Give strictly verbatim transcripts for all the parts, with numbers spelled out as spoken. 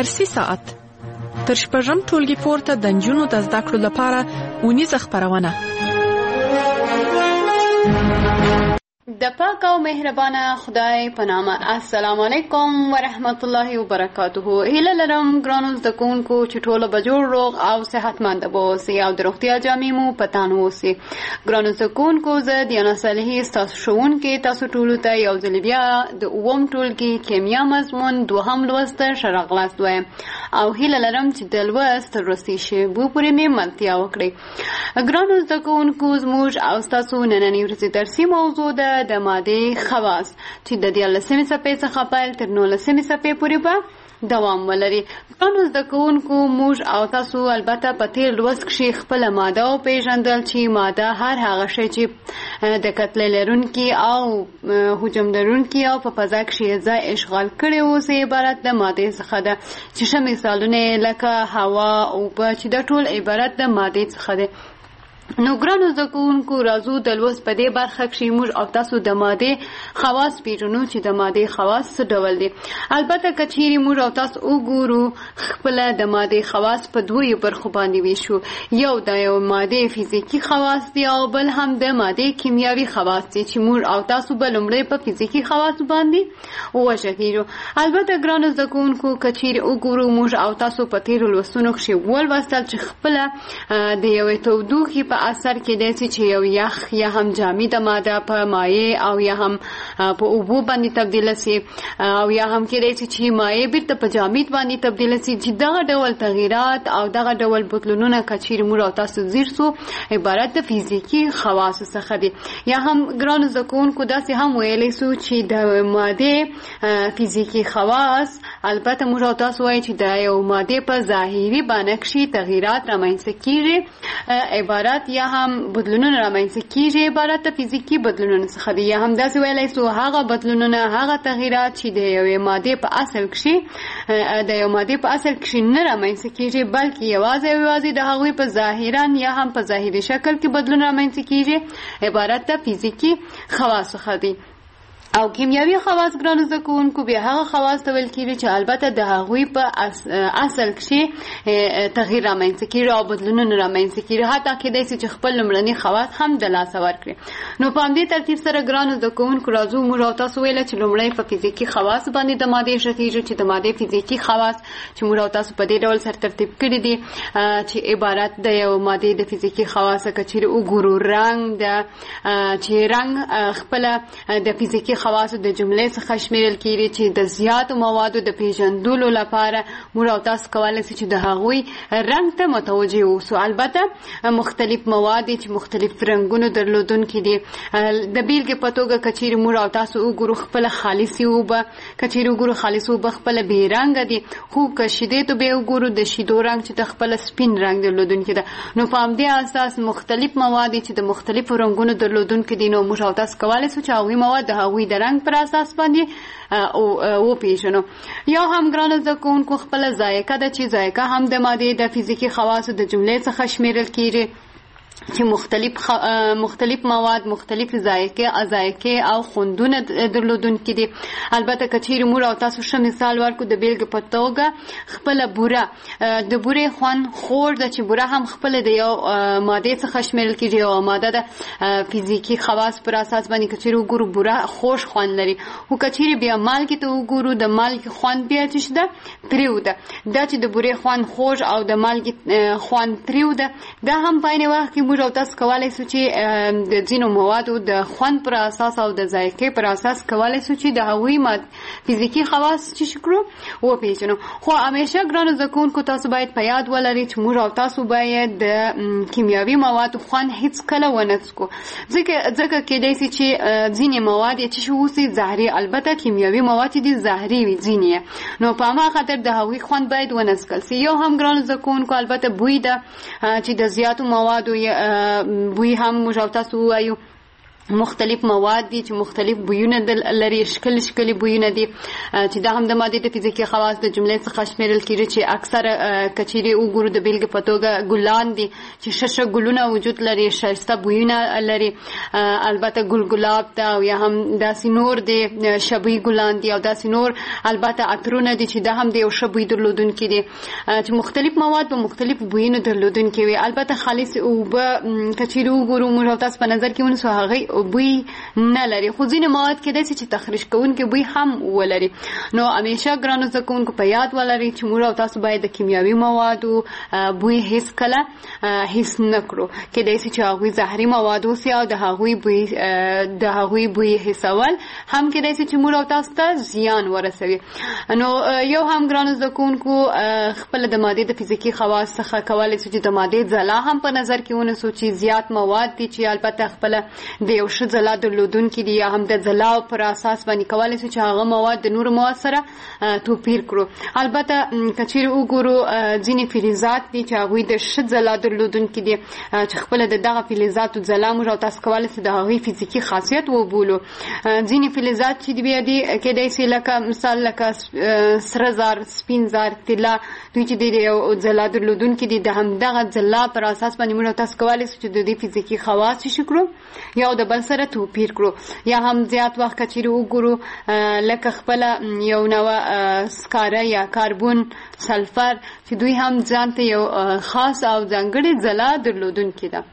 درسي ساعت تر شپږم ټولګي پورته د نجونو د زده کړو لپاره اونیزه خپرونه. د پاک او مهربانه خدای په نامه. السلام علیکم ورحمت الله وبرکاته. هیله لرم ګرانو زده کوونکو چې ټوله به جوړ روغ او صحتمند اوسئ او د روغتیا جامې مو په تن اوسي. ګرانو زده کوونکو، زه دیانا صالحي ستاسو ښوونکې تاسو ټولو ته یو ځل بیا د اووم ټولګي کیمیا مضمون دوهم لوست ته ښه راغلاست وایم او هیله لرم چې د لوست تر وروستي شېبو پورې مې ملتیا وکړئ. ګرانو زده کوونکو، زموږ او ستاسو نننۍ ورځې درسي موضوع ده د مادې خواص چې د دیارلسمې صفحې څخه پیل تر نولسمې صفحې پورې به دوام ولري. ګرانو زده کوونکو، موږ او تاسو البته په تېر لوست کښې خپله ماده وپېژندل چې ماده هر هغه شی چې د کتلې لرونکي او حجم لرونکي او په فضا کښې ځای اشغال کړی اوسي عبارت د مادې څخه ده، چې ښه مثالونه لکه هوا، اوبه چې دا ټول عبارت د مادې څخه دی. نو ګرانو زده کوونکو، راځو د لوست په دې برخه کښې موږ او تاسو د مادې خواص پېژنو چې د مادې خواص څه ډول دي. البته که چیرې موږ او تاسو وګورو، خپله د مادې خواص په دویو برخو باندې ویشو. یو د یو مادې فزیکي خواص دي او بل هم د مادې کیمیاوي خواص دي چې موږ او تاسو به لومړی په فزیکي خواص باندې وغږېږو. البته ګرانو زده کوونکو، که چیرې وګورو موږ او تاسو په تېرو لوستونو کښې ولوستل چې خپله د یوې تودوخې په اثر کې دی چې یو یخ یا هم جامده ماده په مایع او یا هم په اوبو باندې تبدیله سي او یا هم کېدای شي چې مایع بیرته په جامد باندې تبدیله سي، چې دغه ډول تغییرات او دغه ډول بدلونونه که چیرې موږ او تاسو ځیر سو عبارت د فزیکي خواصو څخه دي. یا هم ګرانو زده کوونکو، داسې هم ویلی سو چې د مادې فزیکي خواص البته موږ او تاسو وایي چې د یو مادې په ظاهري بڼه کښې تغییرات رامنځته کېږي عبارت یا هم بدلونونه رامنځته کېږي عبارت د فزیکي بدلونونو څخه دي. یا هم داسې ویلی سو هغه بدلونونه، هغه تغییرات چې د یوې مادې په اصل کښې د یو مادې په اصل کښې نه رامنځته کېږي، بلکې یوازې او یوازې د هغوی په ظاهرا یا هم په ظاهري شکل کې بدلون رامنځته کېږي عبارت د فزیکي خواص څخه دي. او کیمیاوي خواص ګرانو زده کوونکو بیا هغه خواص ته ویل کېږي چې البته د هغوی په اصل کښې تغییر رامنځته کېږي او بدلونونه رامنځته کېږي، حتی کېدای شي چې خپل لومړني خواص هم د لاسه ورکړي. نو په همدې ترتیب سره ګرانو زده کوونکو، راځو موږ او تاسو ویله چې لومړی په فزیکي خواص باندې د مادې ښه کېږو، چې د مادې فزیکي خواص چې موږ او تاسو په دې ډول سره ترتیب کړي دي چې عبارت د یو مادې د فزیکي خواصه که چیرې وګورو رنګ ده، چې رنګ خپله د فزیکي خواصو د جملې څخه شمیرل کېږي چې د زیاتو موادو د پیژندلو لپاره موږ او تاسو کولی شو چې د هغوی رنګ ته متوجه اوسو. البته مختلف مواد چې مختلف رنګونو درلودونکي دي. د بیلګې په توګه که چیرې موږ او تاسو وګورو خپله خالصې اوبه، که چیرې وګورو خالصې اوبه خپله بې رنګه دي، خو که شیدې ته بیا وګورو د شیدو رنګ چې د خپله سپین رنګ درلودونکي ده. نو په همدې اساس مختلف مواد چې د مختلفو رنګونو درلودونکي دي، نو موږ او تاسو کولی شو چې هغوی مواد د هغوی د رنګ پر اساس باندې وپېژنو. یا هم ګرانو زده کوونکو، خپله ذایقه ده چې ذایقه هم د مادې د فزیکي خواصو د جملې څخه شمیرل کېږي چې مختلف خ... مختلف مواد مختلف ذایقې ذایقې او خوندونه درلودونکي دي. البته که چیرې موږ او تاسو ښه مثال ورکړو د بیلګې په توګه خپله بوره، د بورې خوند خوږ ده چې بوره هم خپله د یو مادې څخه شمیرل کېږي، یوه ماده ده فزیکي خواص پر اساس باندې که چیرې وګورو بوره خوږ خوند لري. خو که چیرې بیا مالګې ته وګورو، د مالګې خوند بیا چې ده تریو ده. دا چې د بورې خوند خوږ او د مالګې خوند تریو ده، دا هم په عین وخت کې موږ او تاسو کولی شو چې د ځینو موادو د خوند پر اساس او د ذایقې پر اساس کولی شو چې د هغوی فزیکي خواص چې کړو وپېژنو. خو همیشه ګرانو زده کوونکو، تاسو باید په یاد ولرئ چې موږ او تاسو باید د کیمیاوي موادو خوند هیڅکله ونه څکو، ځکه کېدای شي چې ځینې مواد یې چې اوسي زهري، البته کیمیاوي مواد دي زهري وي ځینې، نو په هماغه خاطر د هغوی خوند باید ونه څکل سي. یو هم ګرانو زده کوونکو البته بوی ده چې د زیاتو موادو بوی هم موږ او تاسو ووایو مختلف مواد دي چې مختلف بویونه لري، شکل شکلي بویونه دي چې دا هم د مادې د فزیکي خواص د جملې څخه شمیرل کیږي چې اکثره کچيري وګورو د بیلګې په توګه ګلان دي چې شش ګلونه وجود لري، شایسته بویونه لري، البته ګل ګلاب ته او یا هم داسې نور دي شبي ګلان دي او داسې نور البته عطرونه دي چې دا هم د یو شبي درلودونکي دي چې مختلف مواد په مختلف بویونو درلودونکي وي. البته خالص اوبه کچيري وګورو موږ تاسو په نظر کې ونیسو هغه بوی نه لري، خو ځینې مواد کېدای شي چې تخریش کوونکي بوی هم ولري. نو همیشه ګرانو زده کوونکو په یاد ولرئ چې موږ او تاسو باید د کیمیاوي موادو بوی هیڅ کله هیڅ نه کړو. کېدای شي چې هغوی زهري مواد اوسي او د هغوی بوی د هغوی بوی حسول هم کېدای شي چې موږ او تاسو ته زیان ورسوي. نو یو هم ګرانو زده کوونکو خپل د مادې د فزیکي خواص څخه کولی شو چې د مادې ځلا هم په نظر کې ونیسو چې زیات مواد دي چې البته خپل د یو ښه ځلا درلودونکي دي یا هم د ځلا پر اساس باندې کولی شو چې هغه مواد د نورو مواد سره توپیر کړو. البته کچېرې وګورو ځینې فلزات دي چې هغوی د ښه ځلا درلودونکي دي چې خپله د دغه فلزاتو ځلا موږ او تاسو کولی شو د هغوی فزیکي خاصیت وبولو. ځینې فلزات چې دي بیا دي کېدای شي لکه مثال لکه سره زر، سپین زر، طلا، دوی چې د یو ځلا درلودونکي دي د همدغه ځلا پر اساس باندې موږ او تاسو کولی شو چې د دې فزیکي خواص څه کړو یا د بل سره توپیر کړو. یا هم زیات وخت کچېرې وګورو لکه خپله یو نوع سکاره یا کاربون، سلفر چې دوی هم ځان ته یو خاص او ځانګړې ځلا درلودونکې ده.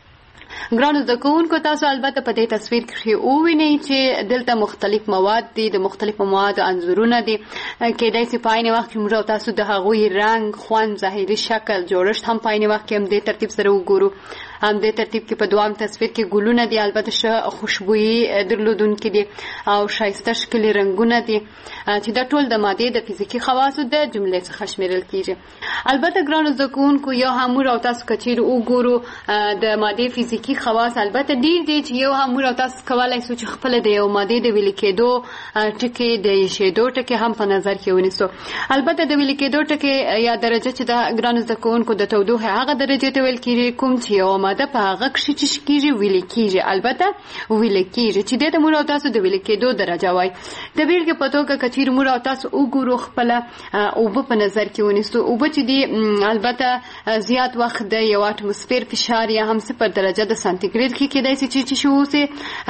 ګرانو زده کوونکو تاسو البته په دې تصویر کې ووینئ چې دلته مختلف مواد دي، د مختلفو موادو انځورونه دي. کېدای شي په عین وخت کې موږ تاسو د هغوی رنګ، خوند، ظاهري شکل، جوړښت هم په عین وخت کې هم دې ترتیب سره وګورو. هم دې ترتیب کې په دوام تصویر کې ګلونه دي، البته ښه خوشبويي درلودونکي دي او ښایسته ښکلي رنګونه دي چې دا ټول د مادې د فزیکي خواصو د جملې څخه شمیرل کیږي. البته ګرانو زده کوونکو یو هم موږ او تاسو کچېرې وګورو د مادې فزیکي خواص البته ډېر دي چې یو هم موږ او تاسو کولی شو چې خپله د یو مادې د ویلې کېدو ټکي، د ایښېدو ټکي هم په نظر کې ونیسو. البته د ویلې کېدو ټکي یا درجه چې د ګرانو زده کوونکو د تودوخې هغه درجې ته ویل کېږي کوم چې یو ماده په هغه کښې چې کېږي ویلې کېږي، البته ویلې کېږي چې دې ته موږ او تاسو د ویلې کېدو درجه وایي. د بیلګې په توګه کچېرې موږ او تاسو وګورو خپله اوبه په نظر کې ونیسو. اوبه چې دي البته زیات وخت د یو اټموسفیر فشار یا هم صفر درجه د سانتیګریډ کې کېدای شي چې شي اوسي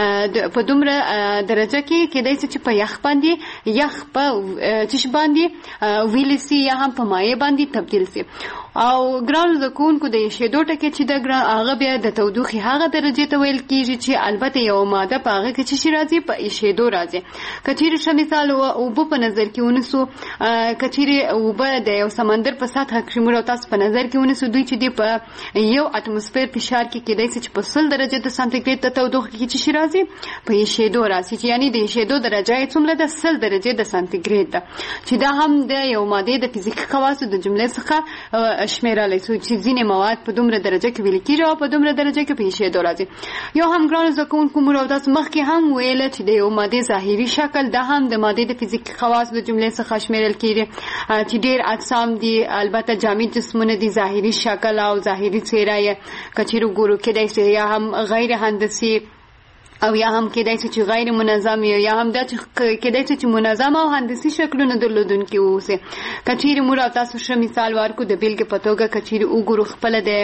په دومره درجه کې کېدای شي چې په یخ باندې یخ په چش باندې ویل سي یا هم په مایع باندې تبدیل سي. او ګرانو زده کوونکو د ایښېدو ټکي چې د هغه بیا د تودوخې هغه درجې ته ویل کېږي چې البته یو ماده په هغه کې چې شي راځي په ایښېدو راځي. که چیرې ښه مثال اوبه په نظر کې ونیسو، که چیرې اوبه د یو سمندر په سطحه کې موږ او تاسو په نظر کې ونیسو، دوی چې دي په یو اټموسفیر فشار کې کېدای شي چې په سل درجې د سانتیګریډ د تودوخې کې چې شي راځي په ایښېدو راځي، چې یعنې د ایښېدو درجه یې څومره ده؟ سل درجې د سانتیګریډ ده، چې دا هم د یو مادې د فزیکي خواصو د جملې څخه شمیرلی شو چې ځینې مواد په دومره درجه کې ویل کېږي او په دومره درجه کې په ایښېدو راځي. یو هم ګرانو زده کوونکو موږ او تاسو مخکې هم ویله چې د یو مادې ظاهري شکل دا هم د مادې د فزیکي خواصو د جملې څخه شمیرل کېږي چې ډېر اجسام دي، البته جامد جسمونه دي، ظاهري شکل او ظاهري څېره یې که چېرې وګورو کېدای شي یا هم غیر هندسي او یا هم کېدای شي چې غیر منظم یا هم دا چې کېدای شي چې منظم او هندسي شکلونه درلودونکي واوسي. که چېرې موږ او تاسو ښه مثال ورکړو د بیلګې په توګه که چېرې وګورو خپله د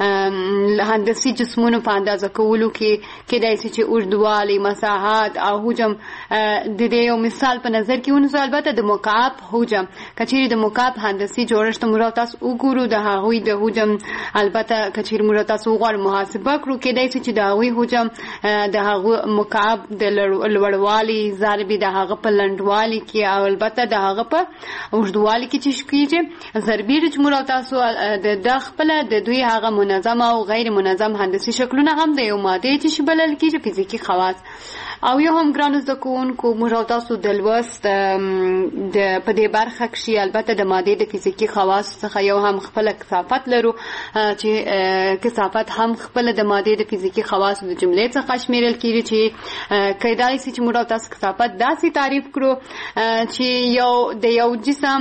هندسي جسمونو په اندازه کولو کې کېدای شي چې اوږدوالی، مساحت او حجم د دې یو مثال په نظر کې ونیسو. البته د مکعب حجم که چېرې د مکعب هندسي جوړښت موږ او تاسو وګورو د هغوی د حجم البته که چېرې موږ او تاسو وغواړو محاسبه کړو کېدای شي چې د هغوی حجم د مکعب د لوړوالي ضرب د هغه په لنډوالي کې او البته د هغه په اوږدوالي کې چې کېږي ضربي چې موږ او تاسو د خپله د دوی هغه منظم او غیر منظم هندسي شکلونه هم د یو مادې چې بلل کېږي فزیکي خواص. او یو هم ګرانو زده کوونکو موږ او تاسو د لوست د په دې برخه کې البته د مادې د فزیکي خواص څخه یو هم خپل کثافت لرو چې کثافت هم خپل د مادې د فزیکي خواص د جملې څخه شمیرل کیږي چې کیدای شي چې موږ او تاسو کثافت داسې تعریف کړو چې یو د یو جسم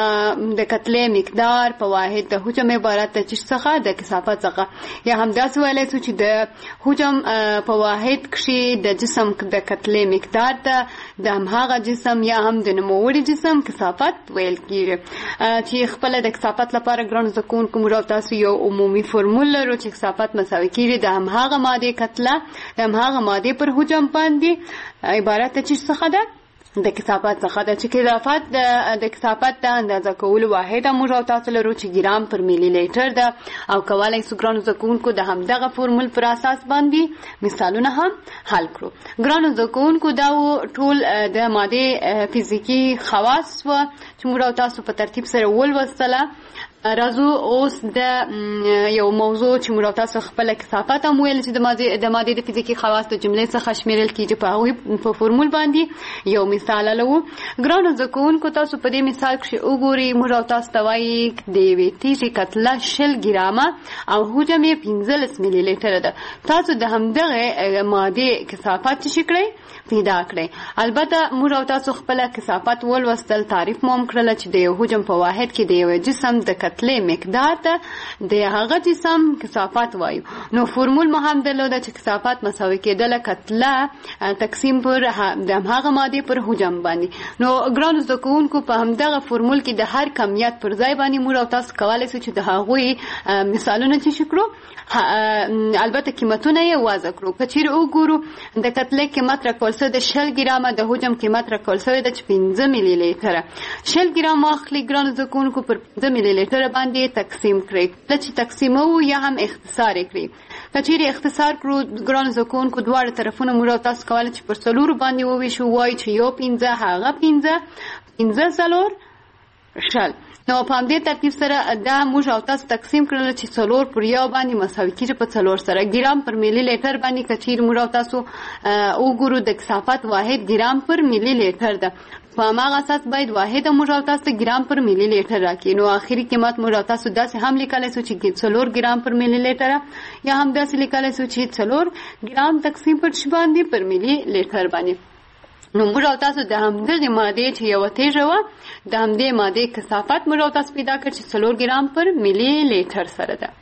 د کتلې مقدار په واحد د حجم عبارت د څخه د کثافت څخه یا هم داسې ویلی شو چې د حجم په واحد کې د جسم د کتلې مقدار ته د هماغه جسم یا هم د نوموړي جسم کثافت ویل کیږي چې خپل د کثافت لپاره ګرانو زده کوونکو موږ تاسو یو عمومي فرمول لرو چې کثافت مساوي کیږي د هماغه مادې کتله د هماغه مادې پر حجم باندې عبارت چې څخه ده د کثافت څخه د چې کثافت د کثافت د اندازه کولو واحد موږ او تاسو لرو چې ګرام پر ملي لیټر ده او کولای شو ګرانو زده کوونکو د همدغه فرمول پر اساس باندې مثالونه هم حل کړو. ګرانو زده کوونکو دا ټول د ماده فزیکی خواص و چې موږ او تاسو په ترتیب سره ولوستله. راځو اوس د یو موضوع چې موږ تاسو خپل کثافت هم ویل چې د ماده د ماده د فزیکی خواص د جملې څخه شمیرل کیږي په هغه په فرمول باندې یو مثال لرو. ګرانو زده کوونکو تاسو په دې مثال کې وګورئ موږ تاسو ته وایي د یوې تیږې کتله شل ګرامه او حجم یې پنځلس ملي لیټر ده. تاسو د همدغه ماده کثافت چې کړئ پیدا کړئ. البته موږ تاسو خپل کثافت ولوستل تعریف مو هم کړل چې د یو حجم په واحد کې د یو جسم د کتلې مقدار ته د هغه جسم کثافت وایو. نو فرمول مو هم درلوده چې کثافت مساوي کېدله کتله تقسیم پر د هغه مادې پر حجم باندې. نو ګرانو زده کوونکو په همدغه فرمول کې د هر کمیت پر ځای باندې موږ او تاسو کولی شو چې د هغوی مثالونه چې کړو البته قیمتونه یې واضح کړو. که چیرې وګورو د کتلې قیمت راکول شوی د شل ګرامه د حجم قیمت راکول شوی د پنځه ملي لیټره. شل ګرام واخلئ ګرانو زده کوونکو پر پنځه ملي لیټره باندې تقسیم کړئ. کله چې تقسیمو یا هم اختصار کړئ. که چیرې اختصار کړو ګرانو زده کوونکو دواړه طرفونه موږ تاسو کولی چې پر څلورو باندې وویشو وایي چې یو پنځه هغه پنځه پنځه څلور شل. نو په همدې ترتیب سره دا موږ او تاسو تقسیم کړل چې څلور پر یو باندې مساوي کېږي په څلور سره. ګرام پر ملي لیټر باندې که چیرې موږ او تاسو وګورو د کثافت واحد ګرام پر ملي لیټر ده. په هماغه اساس باید واحد موږ او تاسو ګرام پر ملي لیټر راکړي. نو آخري قیمت موږ او تاسو داسې هم لیکلی شو چې څلور ګرام پر ملي لیټر یا هم داسې لیکلی شو چې څلور ګرام تقسیم پر ش باندې پر ملي لیټر باندې. نو موږ او تاسو د همدغې مادې چې یوه تیږه وه د همدې مادې کثافت موږ او تاسو پیدا کړ چې څلور ګرام پر ملي لیټر سره ده.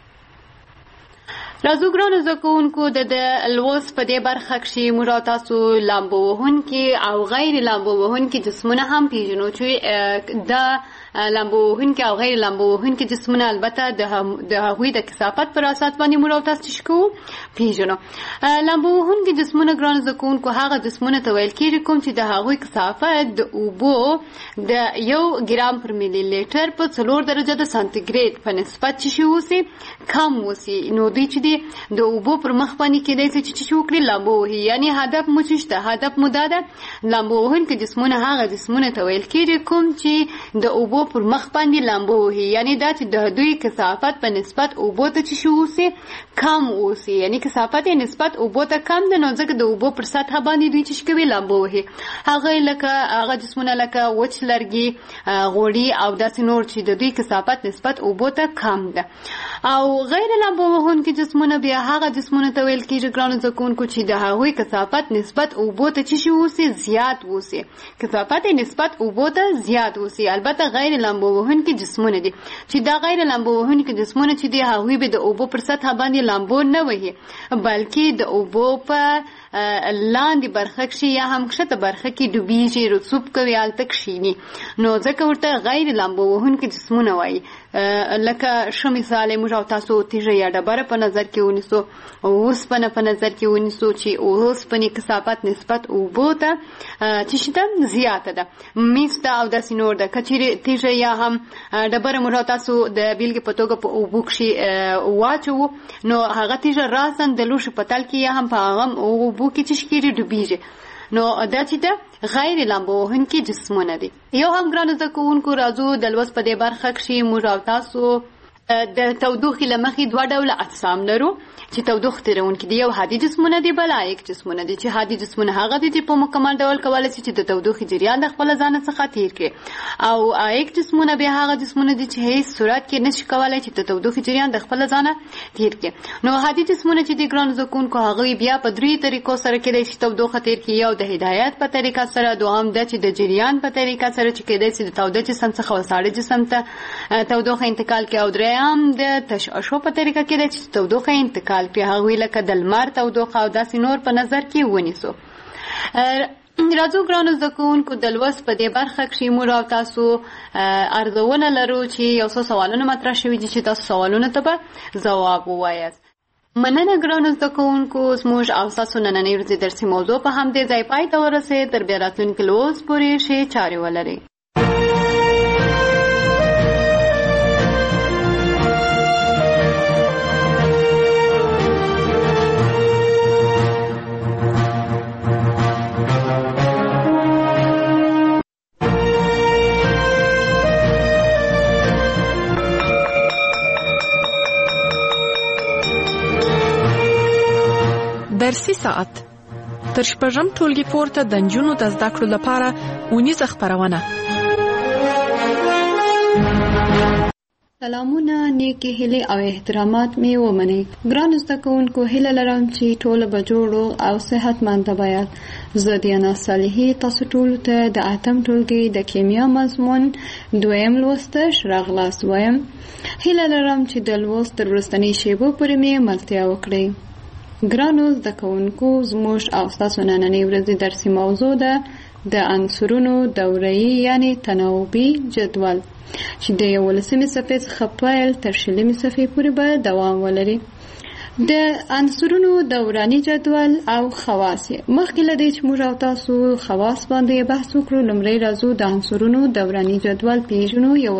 راځو ګرانو زده کوونکو د لوست په دې برخه کې موږ او تاسو لامبو وهونکي او غیر لامبو وهونکي جسمونه هم پیژنو چې د لامبو وهونکي او غیر لامبو وهونکي جسمونه البته د هغوی د کثافت پر اساس باندې موږ او تاسو چې کوو پیژنو. لامبو وهونکي جسمونه ګرانو زده کوونکو هغه جسمونه ته ویل کېږي کوم چې د هغوی کثافت د اوبو د یو ګرام پر ملي لیټر په څلور درجه د سانتیګریډ په نسبت چې شي اوسي کم اوسي. نو دوی چې د اوبو پر مخ باندې کېدای شي چې چې وکړي لامبو وهي. یعنې هدف مو چې شته هدف مو دا ده لامبو وهونکي جسمونه هغه جسمونه ته ویل کېږي کوم چې د اوبو پر مخ باندې لامبو وهي. یعنې دا چې د دوی کثافت په نسبت اوبو ته چې شي اوسي کم اوسي. یعنې کثافت یې نسبت اوبو ته کم ده. نو ځکه د اوبو پر سطحه باندې دوی چې کوي لامبو وهي. هغه لکه هغه جسمونه لکه وچ لرګي غوړي او داسې نور چې د دوی کثافت نسبت اوبو ته کم ده. او غیر لامبو وهونکي جسمونه بیا هغه جسمونه ته ویل کېږي ګرانو زده کوونکو چې د هغوی کثافت نسبت اوبو ته چې شي اوسي زیات اوسي. کثافت یې نسبت اوبو ته زیات اوسي. البته غیر لامبو وهونکي جسمونه دي چې دا غیر لامبو وهونکي جسمونه چې دي هغوی به د اوبو پر سطحه باندې لامبو نه وهي بلکې د اوبو په لاندې برخه کې یا هم کښته برخه کې ډوبېږي رسوب کوي هلته کښېني. نو ځکه ورته غیر لامبو وهونکي جسمونه وایي. لکه ښه مثال یې موږ او تاسو تیږه یا ډبره په نظر کې ونیسو اوسپنه په نظر کې ونیسو چې اوسپنې کثافت نسبت اوبو ته چې شته زیاته ده میز ته او داسې نور ده. که چیرې تیږه یا هم ډبره موږ او تاسو د بیلګې په توګه په اوبو کښې واچوو نو هغه تیږه راسن د لوښي په تل کې یا هم په هغه اوبو کې چې کېږي ډوبېږي. نو دا چې ده غیر لامبو وهونکي جسمونه دي. یو هم ګرانو زده کوونکو راځو د لوست په دې برخه کښې موږ او تاسو د تودوخې له مخې دوه ډوله اجسام لرو چې تودوخه تیرونکي دي. یو هادي جسمونه دي، بل عایق جسمونه دي. چې هادي جسمونه هغه دي چې په مکمل ډول کولی شي چې د تودوخې جریان د خپل ځان څخه تیر کړي، او عایق جسمونه بیا هغه جسمونه دي چې هیڅ صورت کې نشي کولی چې د تودوخې جریان د خپل ځان تیر کړي. نو هادي جسمونه چې د ګرانو زده کوونکو هغه بیا په درې طریقو سره کېدای شي تودوخه تیر کړي. یو د هدایت په طریقه سره، دوهم دا چې د جریان په طریقه سره چې کېدای شي د توده جسم څخه وساړه جسم ته تودوخه انتقال کړي، او درېیم د تشعشع په طریقه کېدای شي تودوخه انتقال کړي، هغوی لکه د لمر تودوخه او داسې نور په نظر کې ونیسو. راځو ګرانو زده کوونکو د لوست په دې برخه کې موږ او تاسو ارزونه لرو چې یو څو سوالونه مطرح شوي دي چې تاسو سوالونه ته به ځواب ووایاست. مننه ګرانو زده کوونکو، زموږ او ستاسو نننۍ ورځې درسي موضوع په همدې ځای پای ته ورسېد. تر بیا راتلونکي لوست پورې ښې چارې ولرئ. درسي ساعت تر شپږم ټولګي پورته د نجونو د زده کړو لپاره اونیزه خپرونه. سلامونه، نیکی هیلې او احترامات می ومنئ. ګرانو زده کوونکو، هیله لرم چې ټول به جوړ او صحتمند وایاست. زه دیانا صالحي تاسو ټول ته د اتم ټولګي د کیمیا مضمون دویم لوستش راغلاست وایم. هیله لرم چې د لوست تر وروستنۍ شیبو پورې می ملتیا وکړئ. ګرانو زده کوونکو، زموږ او ستاسو نننۍ ورځې درسي موضوع ده د عنصرونو دوره‌یي یعنی تناوبي جدول چې د یولسمې صفحې څخه پیل تر شلمې صفحې پورې به دوام ولري. د عنصرونو دوراني جدول او خواص. مخکې له دې چې موږ او تاسو خواص باندې بحث وکړو، لومړی راځو د عنصرونو دوراني جدول پیژنو. یو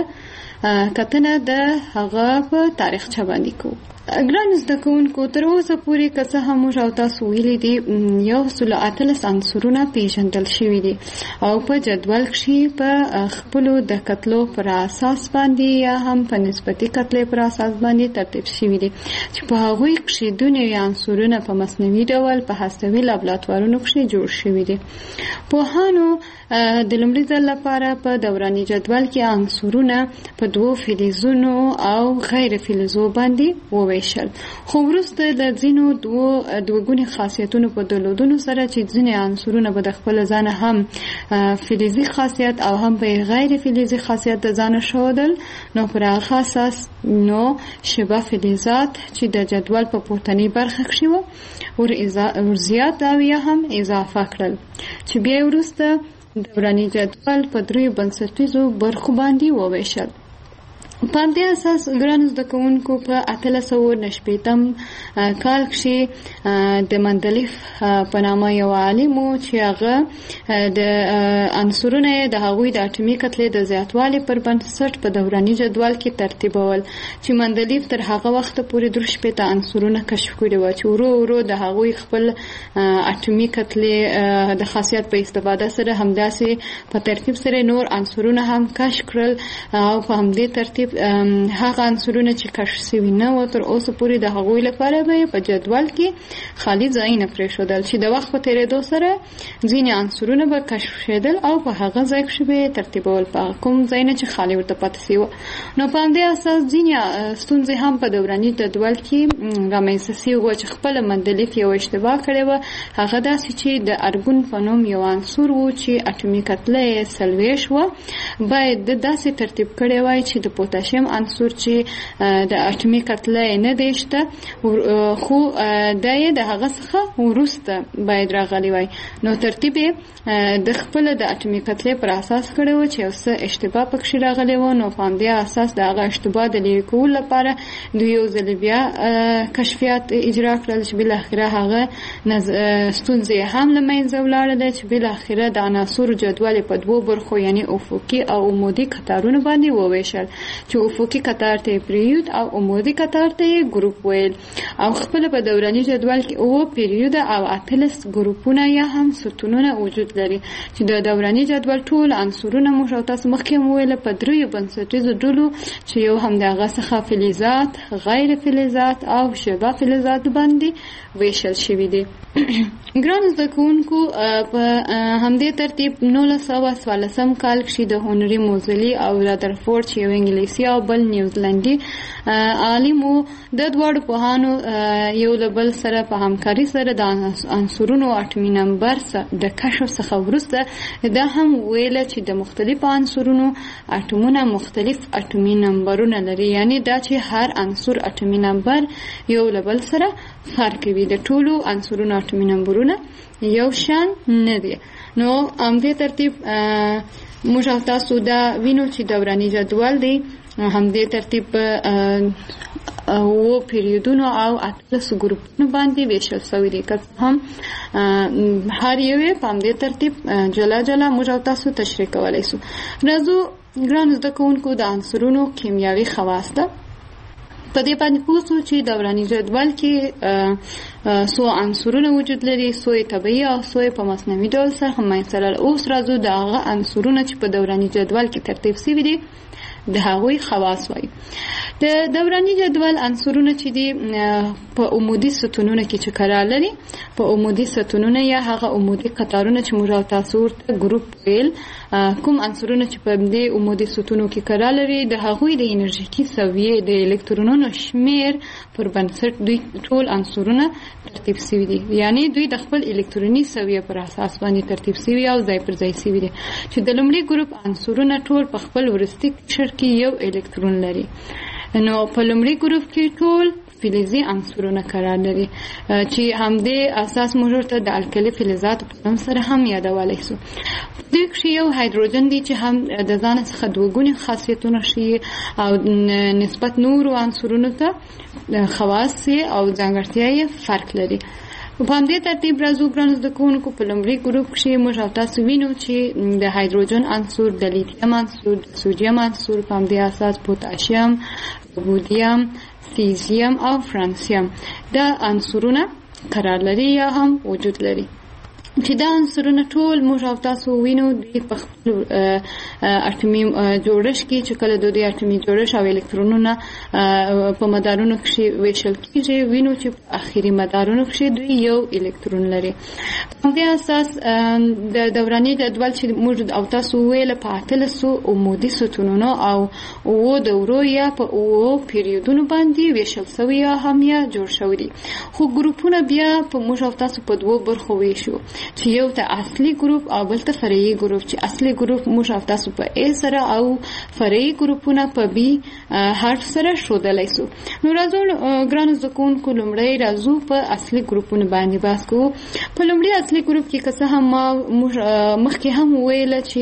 لنډه کتنه د هغه په تاریخچه باندې کوو. ګران زده کوونکو، تر اوسه پورې که څه هم موږ او تاسو ویلي دي یو سل اتلس عنصرونه پیژندل شوي دي او په جدول کښې په خپلو د کتلو پر اساس باندې یا هم په نسبتي کتلې پر اساس باندې ترتیب شوي دي چې په هغوی کښې دوه نوي عنصرونه په مصنوعي ډول په هستوي لابراتوارونو کښې جوړ شوي دي. پوهانو د لومړي ځل لپاره په دوراني جدول کې عنصرونه په دوو فلزونو او غیر فلزو باندې وویشل، خو وروسته د ځینو دوو دوهګوني خاصیتونو په درلودلو سره چې ځینې عنصرونه به د خپل ځانه هم فلزي خاصیت او هم په غیر فلزي خاصیت د ځانه ښودل، نو پر هغه اساس نو شبه فلزات چې د جدول په پورتنۍ برخه کښې وه ور زیات او یا هم اضافه کړل، چې بیا وروسته دوراني جدول په دریو بنسټیزو برخو باندې وویشل. په همدې اساس ګرانو زده کوونکو په اتلس سوه نهه شپېتم کال کښې د مندلیف په نامه یو عالم و چې هغه د عنصرونه د هغوی د اټومي کتلې د زیاتوالي پر بنسټ په دوراني جدول کې ترتیبول، چې مندلیف تر هغه وخته پورې درې شپېته عنصرونه کشف کړي وو، چې ورو ورو د هغوی خپل اټومي کتلې د خاصیت په استفاده سره همداسې په ترتیب سره نور عنصرونه هم کشف کړل، او په همدې ترتیب هغه عنصرونه چې کشف شوي نه وو تر اوسه پورې د هغوی لپاره به په جدول کې خالي ځایونه پرېښودل، چې د وخت په تېرېدو سره ځینې عنصرونه به کشف شېدل او په هغه ځای کښې به ترتیبول، په کوم ځایونه چې خالي ورته پاتې سوي وو. نو په همدې اساس ځینې ستونزې هم په دوراني جدول کې رامنځته سوي وو چې خپله مندلیف یو اشتباه کړې وه، هغه داسې چې د ارګون په نوم یو عنصر و چې اټومي کتله یې څلوېښت وه، باید د داسې ترتیب کړی وای چې د پوتاشیم عنصر چې د اټومي کتله یې نه دی شته، خو دا یې د هغه څخه وروسته باید راغلی وای. نو ترتیب یې د خپله د اټومي کتلې پر اساس کړی و چې یو څه اشتباه پکښې راغلی و، نو په همدې اساس د هغه اشتباه د لرې کولو لپاره دوی یو ځل بیا کشفیات اجرا کړل، چې بالاخره هغه ستونزې هم له منځه ولاړله، چې بالاخره د عناصرو جدول په دوو برخو یعنې افقي او عمودي کتارونو باندې وویشل، چې افقي قطار ته پیریود او عمودي قطار ته ګروپ ویل. او خپل په دوراني جدول کې او پیریود او اتلس ګروپونه یا هم ستونونه وجود لري چې د دوراني جدول ټول عنصرونه موږ او تاسو مخکې ویل په دریو بنسټیزو ډلو چې یو هم دغه څخه فلزات، غیر فلزات او شبه فلزات باندې ویشل شوي دي. ګران زده کوونکو په همدې ترتیب نولس سوه څوارلسم کال کې د هنري موزلي او رادرفورد چې یو انګلیسي او بل نیوزیلندي عالم وو د دواړو پوهانو یو له بل سره په همکاري سره د عنصرونو اټومي نمبر د کشف څخه وروسته دا هم ویل چې د مختلفو عنصرونو اټومونه مختلف اټومي نمبرونه لري، یعنی دا چې هر عنصر اټومي نمبر یو له بل سره فرق کوي. د ټولو عنصرونو اټومي نمبرونه یو شان نه دي. نو همدې ترتیب موږ او تاسو دا وینو چې دوراني جدول دی همدې ترتیب او پیریودونو او اتلس ګروپونو باندې ویشل شوی دی. که هم هر یو په همدې ترتیب جلا جلا موږ او تاسو تشریح کولی شو. راځو ګران زده کوونکو د عنصرونو کیمیاوي خواص ته په دې باندې پوه شو چې دوراني جدول کې څو عنصرونه وجود لري، څو یې طبیعي او څو یې په مصنوعي ډول سره منځته راغلي. اوس راځو د هغه عنصرونه چې په دوراني جدول کې ترتیب شوي دي د هغوی خواص وایي. د دوراني جدول عنصرونه چې دي په عمودي ستونونو کې چې قرار لري، په عمودي ستونونه یا هغه عمودي قطارونه چې موږ تاسو ورته ګروپ ویل، کوم عنصرونه چې په دې عمودي ستونو کې قرار لري د هغوی د انرژیکي سویې د الکترونونو شمیر پر بنسټ دوی ټول عنصرونه ترتیب شوي دي، یعنی دوی د خپل الکتروني سویې پر اساس باندې ترتیب شوي او ځای پر ځای شوي دي چې د لومړي ګروپ عنصرونه ټول په خپل وروستي قشر کې یو الکترون لري. نو په لومړي ګروپ کې ټول فلزي عنصرونه قرار لري چې همدې اساس موږ ورته د الکلي فلزات په نوم سره هم یادولی شو. دوی کې یو هایدروجن دی چې هم د ځان څخه دوه ګونې خاصیتونه ښیي او نسبت نورو عنصرونو ته خواص او ځانګړتیاوې فرق لري. په همدې ترتیب راځو ګرانو زده کوونکو په لومړي ګروپ کې موږ او تاسو وینو چې د هایدروجن عنصر، د لیتیم عنصر، د سوډیم عنصر، په همدې اساس پوتاشیم، رودیم، سیزیم او فرانسیم دا عنصرونه قرار لري یا هم وجود لري چې دا عنصرونه ټول موږ او تاسو وینو دوی په خپل اټومي جوړښت کې چې کله د دوی اټومي جوړښت او الکترونونه په مدارونو کې ویشل کېږي وینو چې په اخري مدارونو کې دوی یو الکترون لري. په دې اساس د دوراني جدول چې موږ او تاسو ویل په اتلسو عمودي ستونونو او او دورو یا په او پیریودونو باندې ویشل شوی یا هم یا جوړ شوی دي. خو ګروپونه بیا په موږ او تاسو په دوه برخو ویشو چې یو ته اصلي ګروپ او بل ته فرعي ګروپ، چې اصلي ګروپ موږ او تاسو په ا سره او فرعي ګروپونه په بي حرف سره ښودلی شو. نو راځو ګرانو زده کوونکو لومړی راځو په اصلي ګروپونو باندې بحث کوو. په لومړي اصلي ګروپ کې که څه هم ما مخکې هم ویله چې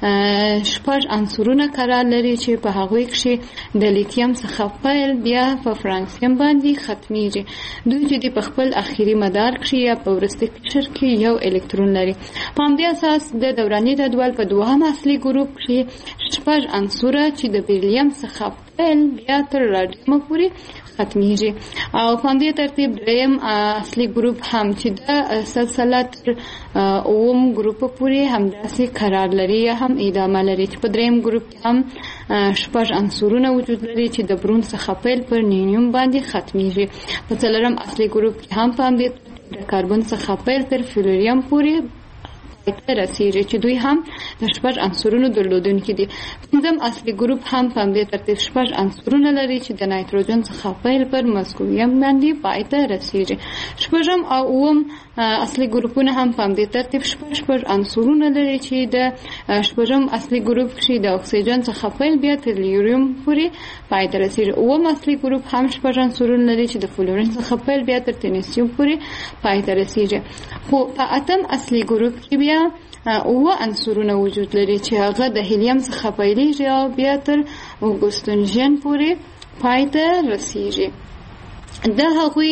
شپږ عنصرونه قرار لري چې په هغوی کې د لیتیم څخه پیل بیا په فرانسیم باندې ختمیږي. دوی چې په خپل اخري مدار کې یا په وروستي قشر کې یو الکترون لري. په همدې اساس د دوراني جدول په دوهم اصلي ګروپ کې شپږ عنصره چې د بیریم څخه پیل بیا تر راډیم پورې ختمیږي. او په همدې ترتیب دریم اصلي ګروپ هم چې د سلسله تر اوم ګروپ پورې همداسې قرار لري یا هم ادامه لري چې په دریم ګروپ هم شپږ عنصرونه وجود لري چې د برون څخه پیل پر نیونیم باندې ختمیږي. په څلورم اصلي ګروپ کې هم په همدې د کاربن څخه پیل تر فلوریم پورې ته رسیږي چې دوی هم د شپږ عنصرونو درلودونکي دي. پنځم اصلي ګروپ هم په همدې ترتیب شپږ عنصرونه لري چې د نایتروجن څخه پیل پر مسکویم باندې پای ته رسیږي. شپږم او اووم اصلي ګروپونه هم په همدې ترتیب شپږ شپږ عنصرونه لري چې د شپږم اصلي ګروپ کې د اکسیجن څخه پیل بیا تر لیوریم پورې پای ته رسیږي. اووم اصلي ګروپ هم شپږ عنصرونه لري چې د فلورین څخه پیل بیا تر تنیسیوم پورې پای ته رسیږي. خو په اتم اصلي ګروپ کې بیا اوه عنصرونه وجود لري چې هغه د هیلیم څخه پیلېږي او بیا تر اوګوستنجن پورې پای ته رسیږي. د هغوی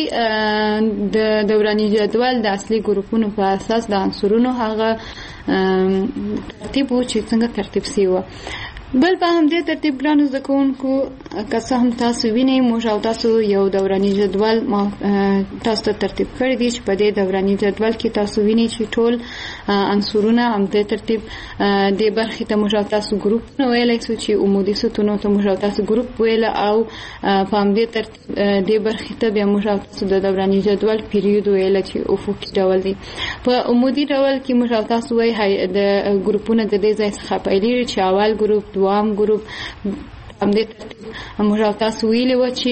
د دوراني جدول د اصلي ګروپونو په اساس د عنصرونو هغه ترتیب و چې څنګه ترتیب شوی و. بل په همدې ترتیب ګرانو زده کوونکو که څه هم تاسو وینئ موږ او تاسو یو دوراني جدول تاسو ته ترتیب کړی دی چې په دې دوراني جدول کې تاسو وینئ چې ټول عنصرونه همدې ترتیب دې برخې ته موږ او تاسو ګروپونه ویلی شو چې عمودي ستونو ته موږ او تاسو ګروپ ویله او په همدې ترتیب دې برخې ته بیا موږ او تاسو د دوراني جدول پیریود ویله چې افقي ډول دی. په عمودي ډول کې موږ او تاسو وایي د ګروپونه د دې ځای څخه پیلېږي چې اول ګروپ دوام ګروپ همدې ترتیب موږ او تاسو ویلي وه چې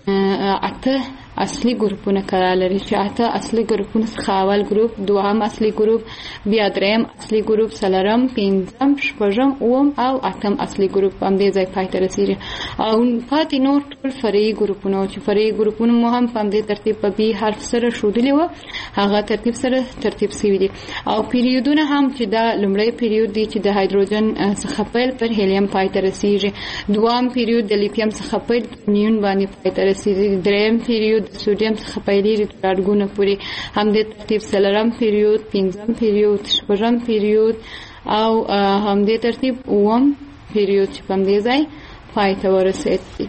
اته اصلي ګروپونه کړه لري چې اته اصلي ګروپونه څخه اول ګروپ دوهم اصلي ګروپ بیا دریم اصلي ګروپ څلورم پنځم شپږم اووم او اتم اصلي ګروپ همدې ځای پای ته رسیږي او پاتې نور ټول فرعي ګروپونه چې فرعي ګروپونه مو هم په همدې ترتیب په بي حرف سره ښودلي وه هغه ترتیب سره ترتیب سوي دي او پیریودونه هم چې دا لومړی پیریود دی چې د هایدروجن څخه پیل پر هیلیم پای ته رسیږي دوام پیریود د لیتیم څخه پیل نیون باندې پای ته رسیږي دریم پیریود سودیم څخه پیلېږي تر اډګونه پورې همدې ترتیب څلورم پیریود پنځم پیریود شپږم پیریود او همدې ترتیب اووم پیریود چې په همدې ځای پای ته ورسېد.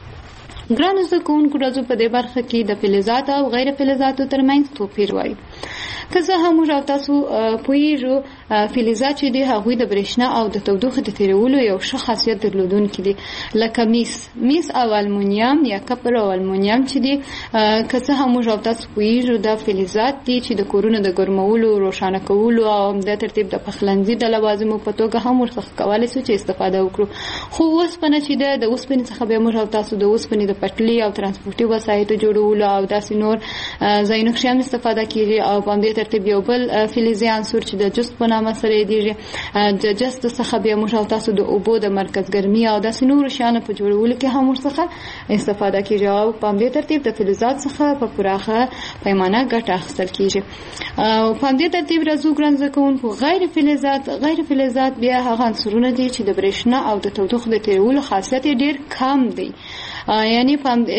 ګرانو زده کوونکو راځو په دې برخه کې د فلزاتو او غیر فلزاتو ترمنځ توپیر وایو. که څه هم موږ او تاسو پوهیږو فلزات چې دي هغوی د برېښنا او د تودوخې د تېرولو یو ښه خاصیت درلودونکي دي لکه میس میس او المونیم یا کپر او المونیم چې دي که څه هم موږ او تاسو پوهیږو دا فلزات دي چې د کورونو د ګرمولو روښانه کولو او د ترتیب د پخلنځي د لوازمو په توګه هم ورڅخه کولی شو چې استفاده وکړو. خو اوسپنه چې ده د اوسپنې څخه بیا موږ او تاسو د اوسپنې د پټلي او ترانسپورټي وسایطو جوړولو او داسې نور ځایونو کښې هم استفاده کېږي او په همدې ترتیب یو بل فلزي عنصر چې د جست په نامه سره یادېږي د جست څخه بیا موږ او تاسو د اوبو د مرکز ګرمي او داسې نورو شیانو په جوړولو کې هم ورڅخه استفاده کېږي او په همدې ترتیب د فلزات څخه په پراخه پیمانه ګټه اخیستل کېږي. او په همدې ترتیب راځو ګران زده کوونکو غیر فلزات غیر فلزات بیا هغه عنصرونه دي چې د برېښنا او د تودوخې د تېرولو خاصیت یې ډېر کم دی یعنی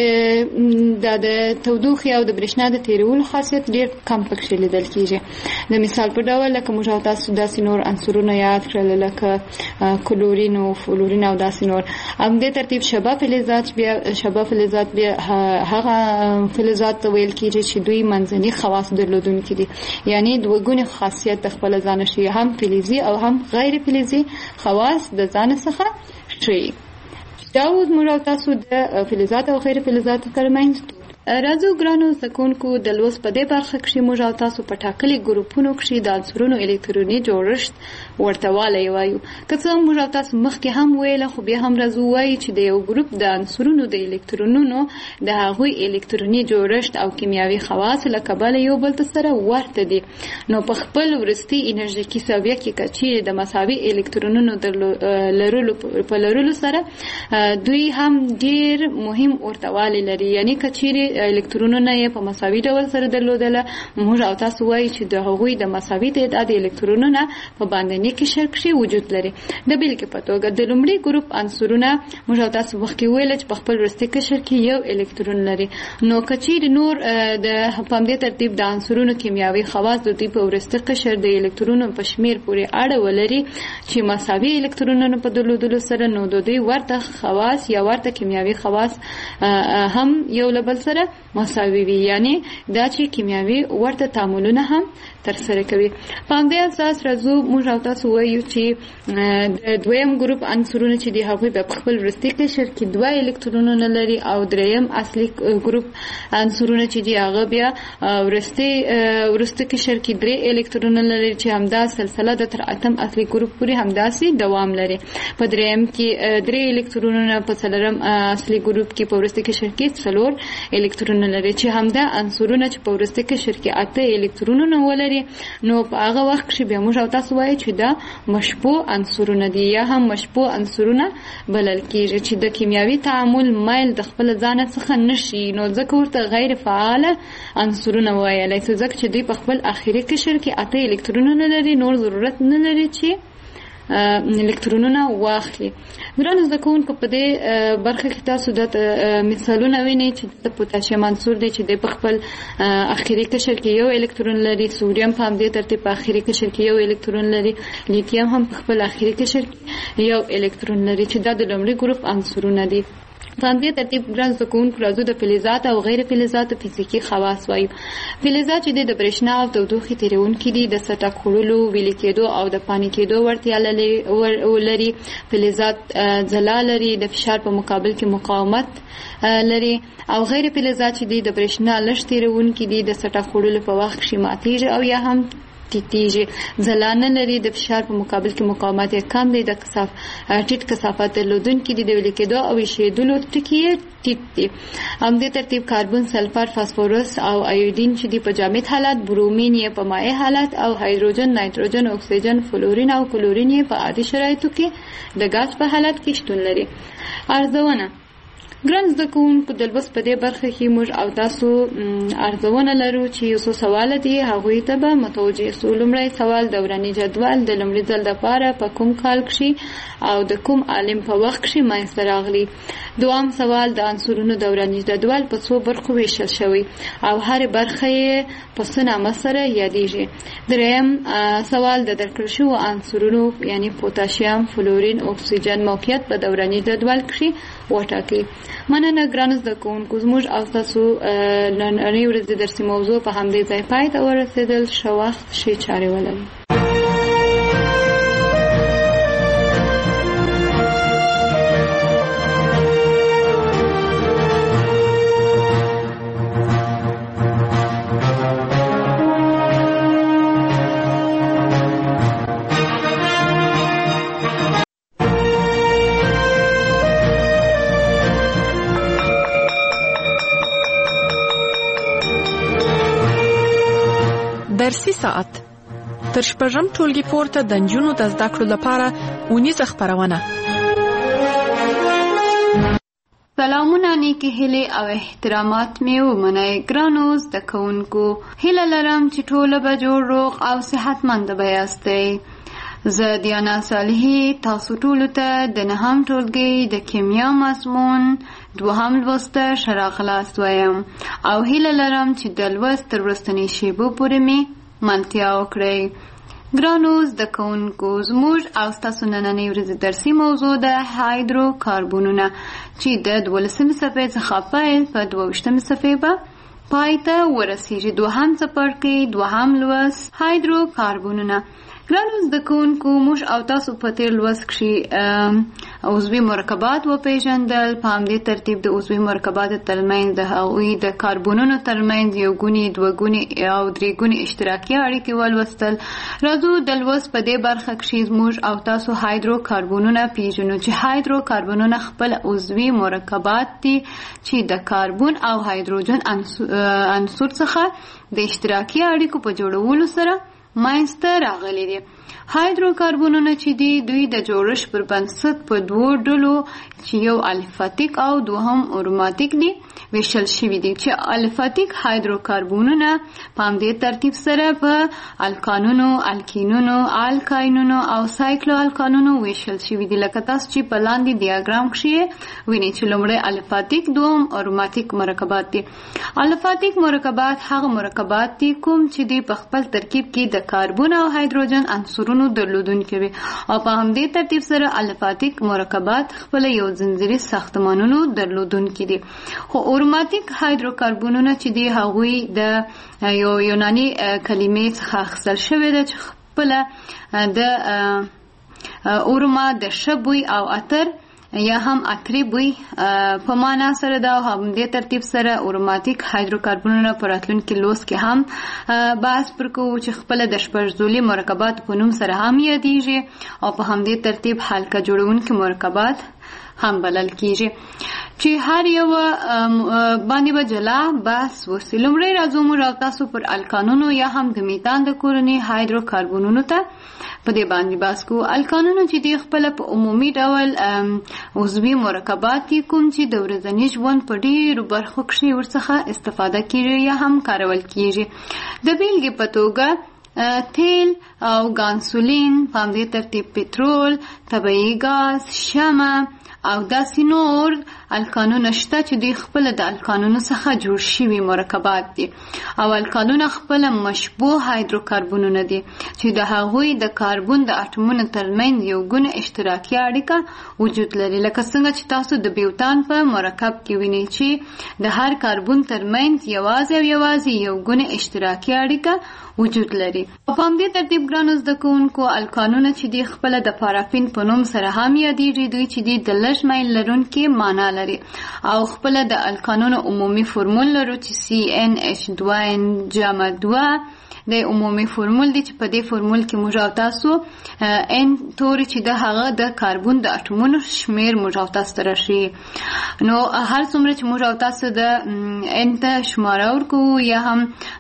دا د تودوخې او د برېښنا د تېرولو خاصیت ډېر کم پکښې لیدل کېږي. د مثال په ډول لکه موږ او تاسو داسې نور عنصرونه یاد کړل لکه کلورین او فلورین او داسې نور. همدې ترتیب شبه فلزات بیا شبه فلزات بیا هغه فلزات ته ویل کېږي چې دوی منځني خواص درلودونکي دي یعنی دوه ګونې خاصیت د خپله ځانه ښیي هم فلزي او هم غیر فلزي خواص د ځانه څخه ښیي. دا اوس موږ او تاسو د فلزات او غیر فلزاتو ترمنځ راځو ګرانو زده کوونکو د لوست په دې برخه کښې موږ او تاسو په ټاکلي ګروپونو کښې د عنصرونو الکتروني جوړښت ورته والی وایو. که څه هم موږ او تاسو مخکې هم ویله خو بیا هم راځو وایو چې د یو ګروپ د عنصرونو د الکترونونو د هغوی الکتروني جوړښت او کیمیاوي خواص له کبله یو بل ته سره ورته دي نو په خپل وروستي انرژیکي سویه کې که چیرې د مساوي الکترونونو لرلو په لرلو سره دوی هم ډېر مهم ورته والی لري یعنی که چیرې الکترونونه یې په مساوي ډول سره درلودله موږ او تاسو وایو چې د هغوی د مساوي تعداد الکترونونه په باندني قشر کښې وجود لري. د بېلګې په توګه د لومړي ګروپ عنصرونه موږ او تاسو مخکې ویله چې په خپل وروستي قشر کې یو الکترون لري نو که چیرې نور د په همدې ترتیب د عنصرونو کیمیاوي خواص د دوی په وروستي قشر د الکترونو په شمېر پورې اړه ولري چې مساوي الکترونونه په درلودلو سره نو د دوی ورته خواص یا ورته کیمیاوي خواص هم یو له بل سره مساوي وي یعنی دا چې کیمیاوي ورته تعاملونه هم ترسره کوي. په همدې اساس راځو موږ او تاسو وایو چې د دویم ګروپ عنصرونه چې دي هغوی په خپل وروستي قشر کې دوه الکترونونه لري او دریم اصلي ګروپ عنصرونه چې دي هغه بیا وروستي وروستي قشر کې درې الکترونونه لري چې همدا سلسله د تر اتم اصلي ګروپ پورې همداسې دوام لري. په دریم کې درې الکترونونه په څلورم اصلي ګروپ کې په وروستي قشر کې څلور الکترونونه لري چې همدا عنصرونه چې په وروستي قشر کې اته الکترونونه ولري نو په هغه وخت کې بیا موږ او تاسو وایو چې دا مشبوع عنصرونه دي یا هم مشبوع عنصرونه بلل کېږي چې د کیمیاوي تعامل میل د خپل ځان څخه نشي نو ځکه ورته غیر فعاله عنصرونه وایي ځکه چې دوی په خپل اخري قشر کې اته الکترونونه لري نور ضرورت نه لري چې الکترونونه واخلي. ګرانو زده کوونکو په دې برخه کې تاسو د مثالونه وینئ چې د پوتاشیم عنصر دی چې د خپل اخري قشر کې یو الکترون لري، سوډیم په همدې ترتیب په اخري قشر کې یو الکترون لري، لیتیم هم په خپل اخري قشر کې یو الکترون لري چې دا د لومړي ګروپ عنصرونه دي. په همدې ترتیب ګران زده کوونکو راځو د فلزات او غیر فلزاتو فزیکي خواص وایو. فلزات چې د برېښنا او تودوخې تیرونکي دي، د سټک خوړلو، ویلي کېدو او د پاني کېدو وړتیا لري. فلزات ځلا لري، د فشار په مقابل کې مقاومت لري. او غیر فلزات چې د برېښنا لږ تیرونکي دي، د سټک خوړلو په وخت کې ماتېږي او یا هم ټیټیږي. ځلا نه لري، د فشار په مقابل کې مقاومت یې کم دی، د کثاف ټیټ کثافت درلودونکي دي، د ویلي کېدو او ایښېدلو ټکي یې ټیټ دي. همدې ترتیب کاربن، سلفر، فاسفورس او ایودین چې دي په جامد حالت، برومین یې په مایع حالت او هایدروجن، نایتروجن، اکسیجن، فلورین او کلورین یې په عادي شرایطو کې د ګاز په حالت کې شتون لري. ارزونه ګران زده کوونکو د لوست په دې برخه کې موږ او تاسو ارزونه لرو چې یو څو سوال دي، هغوی ته به متوجه سو. لومړی سوال دوراني جدول د لومړي ځل لپاره په کوم کال کې او د کوم عالم په وخت کې منځته راغلی. دوام سوال د عنصرونو دوراني جدول په څو برخو ویشل شوی او هر برخه یې په څه نامه سره یادیږي. دریم سوال د درکړل شوو عنصرونو یعنی پوتاشیم، فلورین، اکسیجن موقعیت په دوراني جدول کې وټاکئ. مننه ګرانو زده کوونکو، زموږ او تاسو نننۍ ورځې درسي موضوع په همدې ځای پای ته ورسېدل. ښه وخت، ښې چارې ولرئ. درسي ساعت تر شپږم ټولګي پورته د نجونو د زده کړو لپاره اونیزه خپرونه. سلامونه، نیکی هیلې او احترامات مې ومنئ. ګرانو زده کوونکو، هیله لرم چې ټوله به جوړ، روغ او صحتمند به یاستئ. زه دیانا صالحي تاسو ټولو ته د نهم ټولګي د کیمیا مضمون دوهم لوست ښه راغلاست وایم او هیله لرم چې د لوست تر وروستنۍ شیبو پورې مې منتیا وکړئ. ګرانو زده کوونکو، زموږ او ستاسو نننۍ ورځې درسي موضوع ده هایدرو کاربونونه چې د دولسمې صفحې څخه پیل په دوه ویشتمې صفحې به پای ته ورسیږي. دوهم څپرکی، دوهم لوست، هایدرو کاربونونه. ګرانو زده کوونکو، موږ او تاسو په تیر لوست کې عضوي مرکبات وپېژندل. په همدې ترتیب د عضوي مرکباتو ترمنځ د هغوی د کاربونونو ترمنځ یو ګوني، دوه ګوني او درې ګوني اشتراکي اړیکې ولوستل. راځو د لوست په دې برخه کې موږ او تاسو هایدرو کاربونونه پیژنو چې هایدرو کاربونونه خپل عضوي مرکبات دي چې د کاربون او هایدروجن عنصر څخه د اشتراکي اړیکو په جوړولو سره منځته راغلي دي. هایدروکاربونونه چې دي دوی د جوړښت پر بنسټ په دوو ډلو چې یو الفاتیک او دوهم اروماتیک دي ویشل شوي دي چې الفاتیک هایدروکاربونونه په همدې ترتیب سره په الکانونو، الکینونو، الکاینونو او سایکلو الکانونو ویشل شوي دي. لکه تاسو چې په لاندې ډیاګرام کې وینئ چې لومړی الفاتیک، دوهم اروماتیک مرکبات دي. الفاتیک مرکبات هغه مرکبات دي کوم چې دوی په خپل ترکیب کې د کاربون او هایدروجن عنصرونو درلودونکي وي او په همدې ترتیب سره الفاتیک مرکبات خپل یو ځنځیري ساختمانونو درلودونکي دي. خو اروماتیک هایدروکاربونونه چې دي هغوی د یو یوناني کلمې څخه اخیستل شوی ده چې خپل د اروما د ښه بوی او عطر یا هم عطري بوی په معنا سره ده. همدې ترتیب سره اروماتیک هایدروکاربونونه په راتلونکي لوست کې هم بحث پر کوو چې خپل د شپږ مرکبات په نوم سره هم یادیږي او په همدې ترتیب حلقه جوړونکي مرکبات هم بلل کیږي چې هر یو باندې به جلا بحث وسي. لومړی راځو موږ او تاسو پر الکانونو یا هم د میتان د کورنۍ هایدروکاربونونو ته په دې باندې بحث کوو. الکانونو چې دی خپل په عمومي ډول عضوي مرکبات دي کوم چې د ورځني ژوند په ډېرو برخو کې ورڅخه استفاده کیږي یا هم کارول کیږي. د بیلګې په توګه تیل او ګانسولین، په همدې ترتیب پټرول، طبیعي ګاز، شمع او داسې نور الکانونه شته چې دوی خپل د الکانونو څخه جوړ شوي مرکبات دي. او الکانونه خپل مشبوه هایدروکاربنونه دي چې د هغوی د کاربن د اټومونو ترمنځ یو ګونه اشتراکي اړیکه وجود لري، لکه څنګه چې تاسو د بیوتان په مرکب کې وینئ چې د هر کاربن ترمنځ یوازې او یوازې یو ګونه اشتراکي اړیکه وجود لري. په همدې ترتیب ګرانو زده کوونکو الکانونه چې دي خپل د پارافین په نوم سره هم یادېږي، دوی چې دي د لږ میل لرونکي معنا لري او خپل د الکانونو عمومي فورمول لرو چې سی ان اچ دوه ان جمع دوه د عمومي فورمول دی چې په دې فورمول کې موږ او تاسو ان توري چې د هغه د کاربن د اټومونو شمیر موږ او تاسو ته راشي. نو هر څومره چې موږ او تاسو د ان ته شماره ورکو یا هم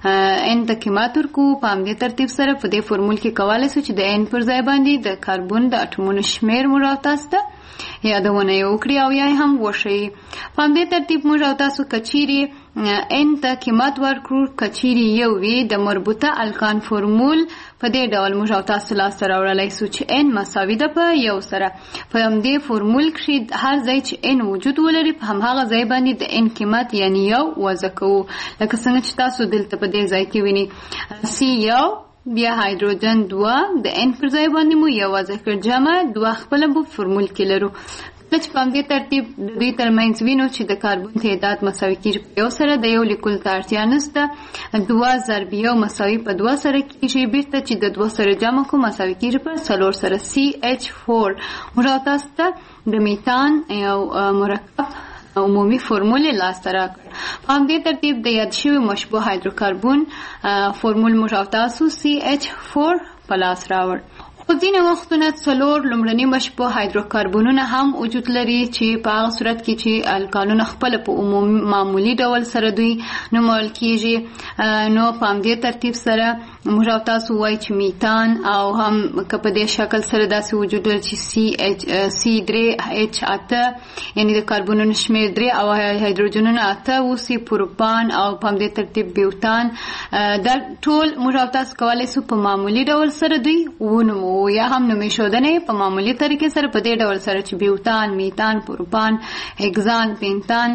ان ته قیمت ورکو، په همدې ترتیب سره په دې فورمول کې کولی شو چې د ان پر ځای باندې د کاربن د اټومونو شمیر موږ او تاسو ته یادونه یې وکړي او یا هم وښیي. په همدې ترتیب موږ او تاسو کچیرې ان ته قیمت ورکړو، کچیرې یو وي د مربوطه الکان فورمول په دې ډول موږ او تاسو لاسته راوړلی سو چې ان مساوي ده په یو سره. په همدې فورمول کښې هر ځای چې ان وجود ولري په همهغه ځای باندې د ان قیمت یعنی یو وضع کوو، لکه څنګه چې تاسو دلته په دې ځای کې وینئ سی یو، بیا هایدروجن دوه، د ان پر ځای باندې مو یو وضع کړ، جمع دوه خپله به فورمول کې لرو. چې په همدې ترتیب د دوی ترمنځ وینو چې د کاربن تعداد مساوي کېږي په یو سره، د یو لیکلو ته اړتیا نشته. دوه ضرب یو مساوي په دوه سره کېږي، بیرته چې د دوه سره جمع کو مساوي کېږي په څلور سره. سی اچ فور موږ تاسو ته د میتان یو مرکب عمومي فورمول لاسته راکړ. په همدې ترتیب د یاد شوي مشبوه هایدروکاربن فورمول موږ تاسو سی اچ فور په لاس راوړ. خو ځینې وختونه څلور لومړني مشبوه هایدروکاربنونه هم وجود لري چې په هغه صورت کې چې الکانونه خپله په عمومي معمولي ډول سره دوی نومول کېږي. نو په همدې ترتیب سره موږ او تاسو وایو چې میتان او هم که په دې شکل سره داسې وجود لري چې سی اچ سی درې اچ اته یعنې د کاربنونو شمېر درې او هایدروجنونه اته اوسي، پروپان او په همدې ترتیب بیوتان. دا ټول موږ او تاسو کولی سو په معمولي ډول سره دوی ونومو یا هم نومې ښودنې په معمولي طریقې سره په دې ډول سره چې بیوتان، میتان، پروپان، هکزان، پینتان،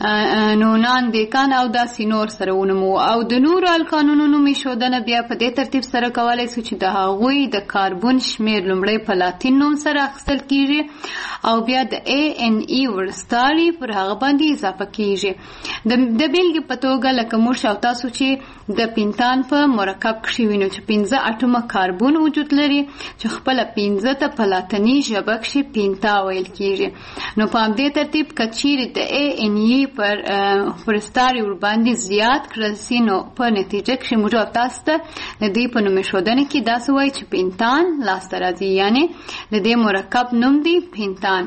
نونان، دیکان او داسې نور سره ونومو. او د نورو الکانونو نومې ښودنه بیا په دې ترتیب سره کولی سو چې د هغوی د کاربن شمیر لومړی په لاتین نوم سره اخیستل کېږي او بیا د ای ان ای وروستاړي پر هغه باندې اضافه کېږي. د بیلګې په توګه لکه موږ او تاسو چې د پینتان په مرکب کښې وینو چې پنځه اټومه کاربن وجود لري چې خپله پنځه ته په لاتیني ژبه کښې پینتا ویل کېږي. نو په همدې ترتیب که چیرې د ای ان ای پر وروستاړي ورباندې زیات کړل سي نو په نتیجه کښې موږ او تاسو ته د دې په نومې ښودنې کې داسې وایي چې پینتان لاسته راځي، یعنې د دې مرکب نوم دی پینتان.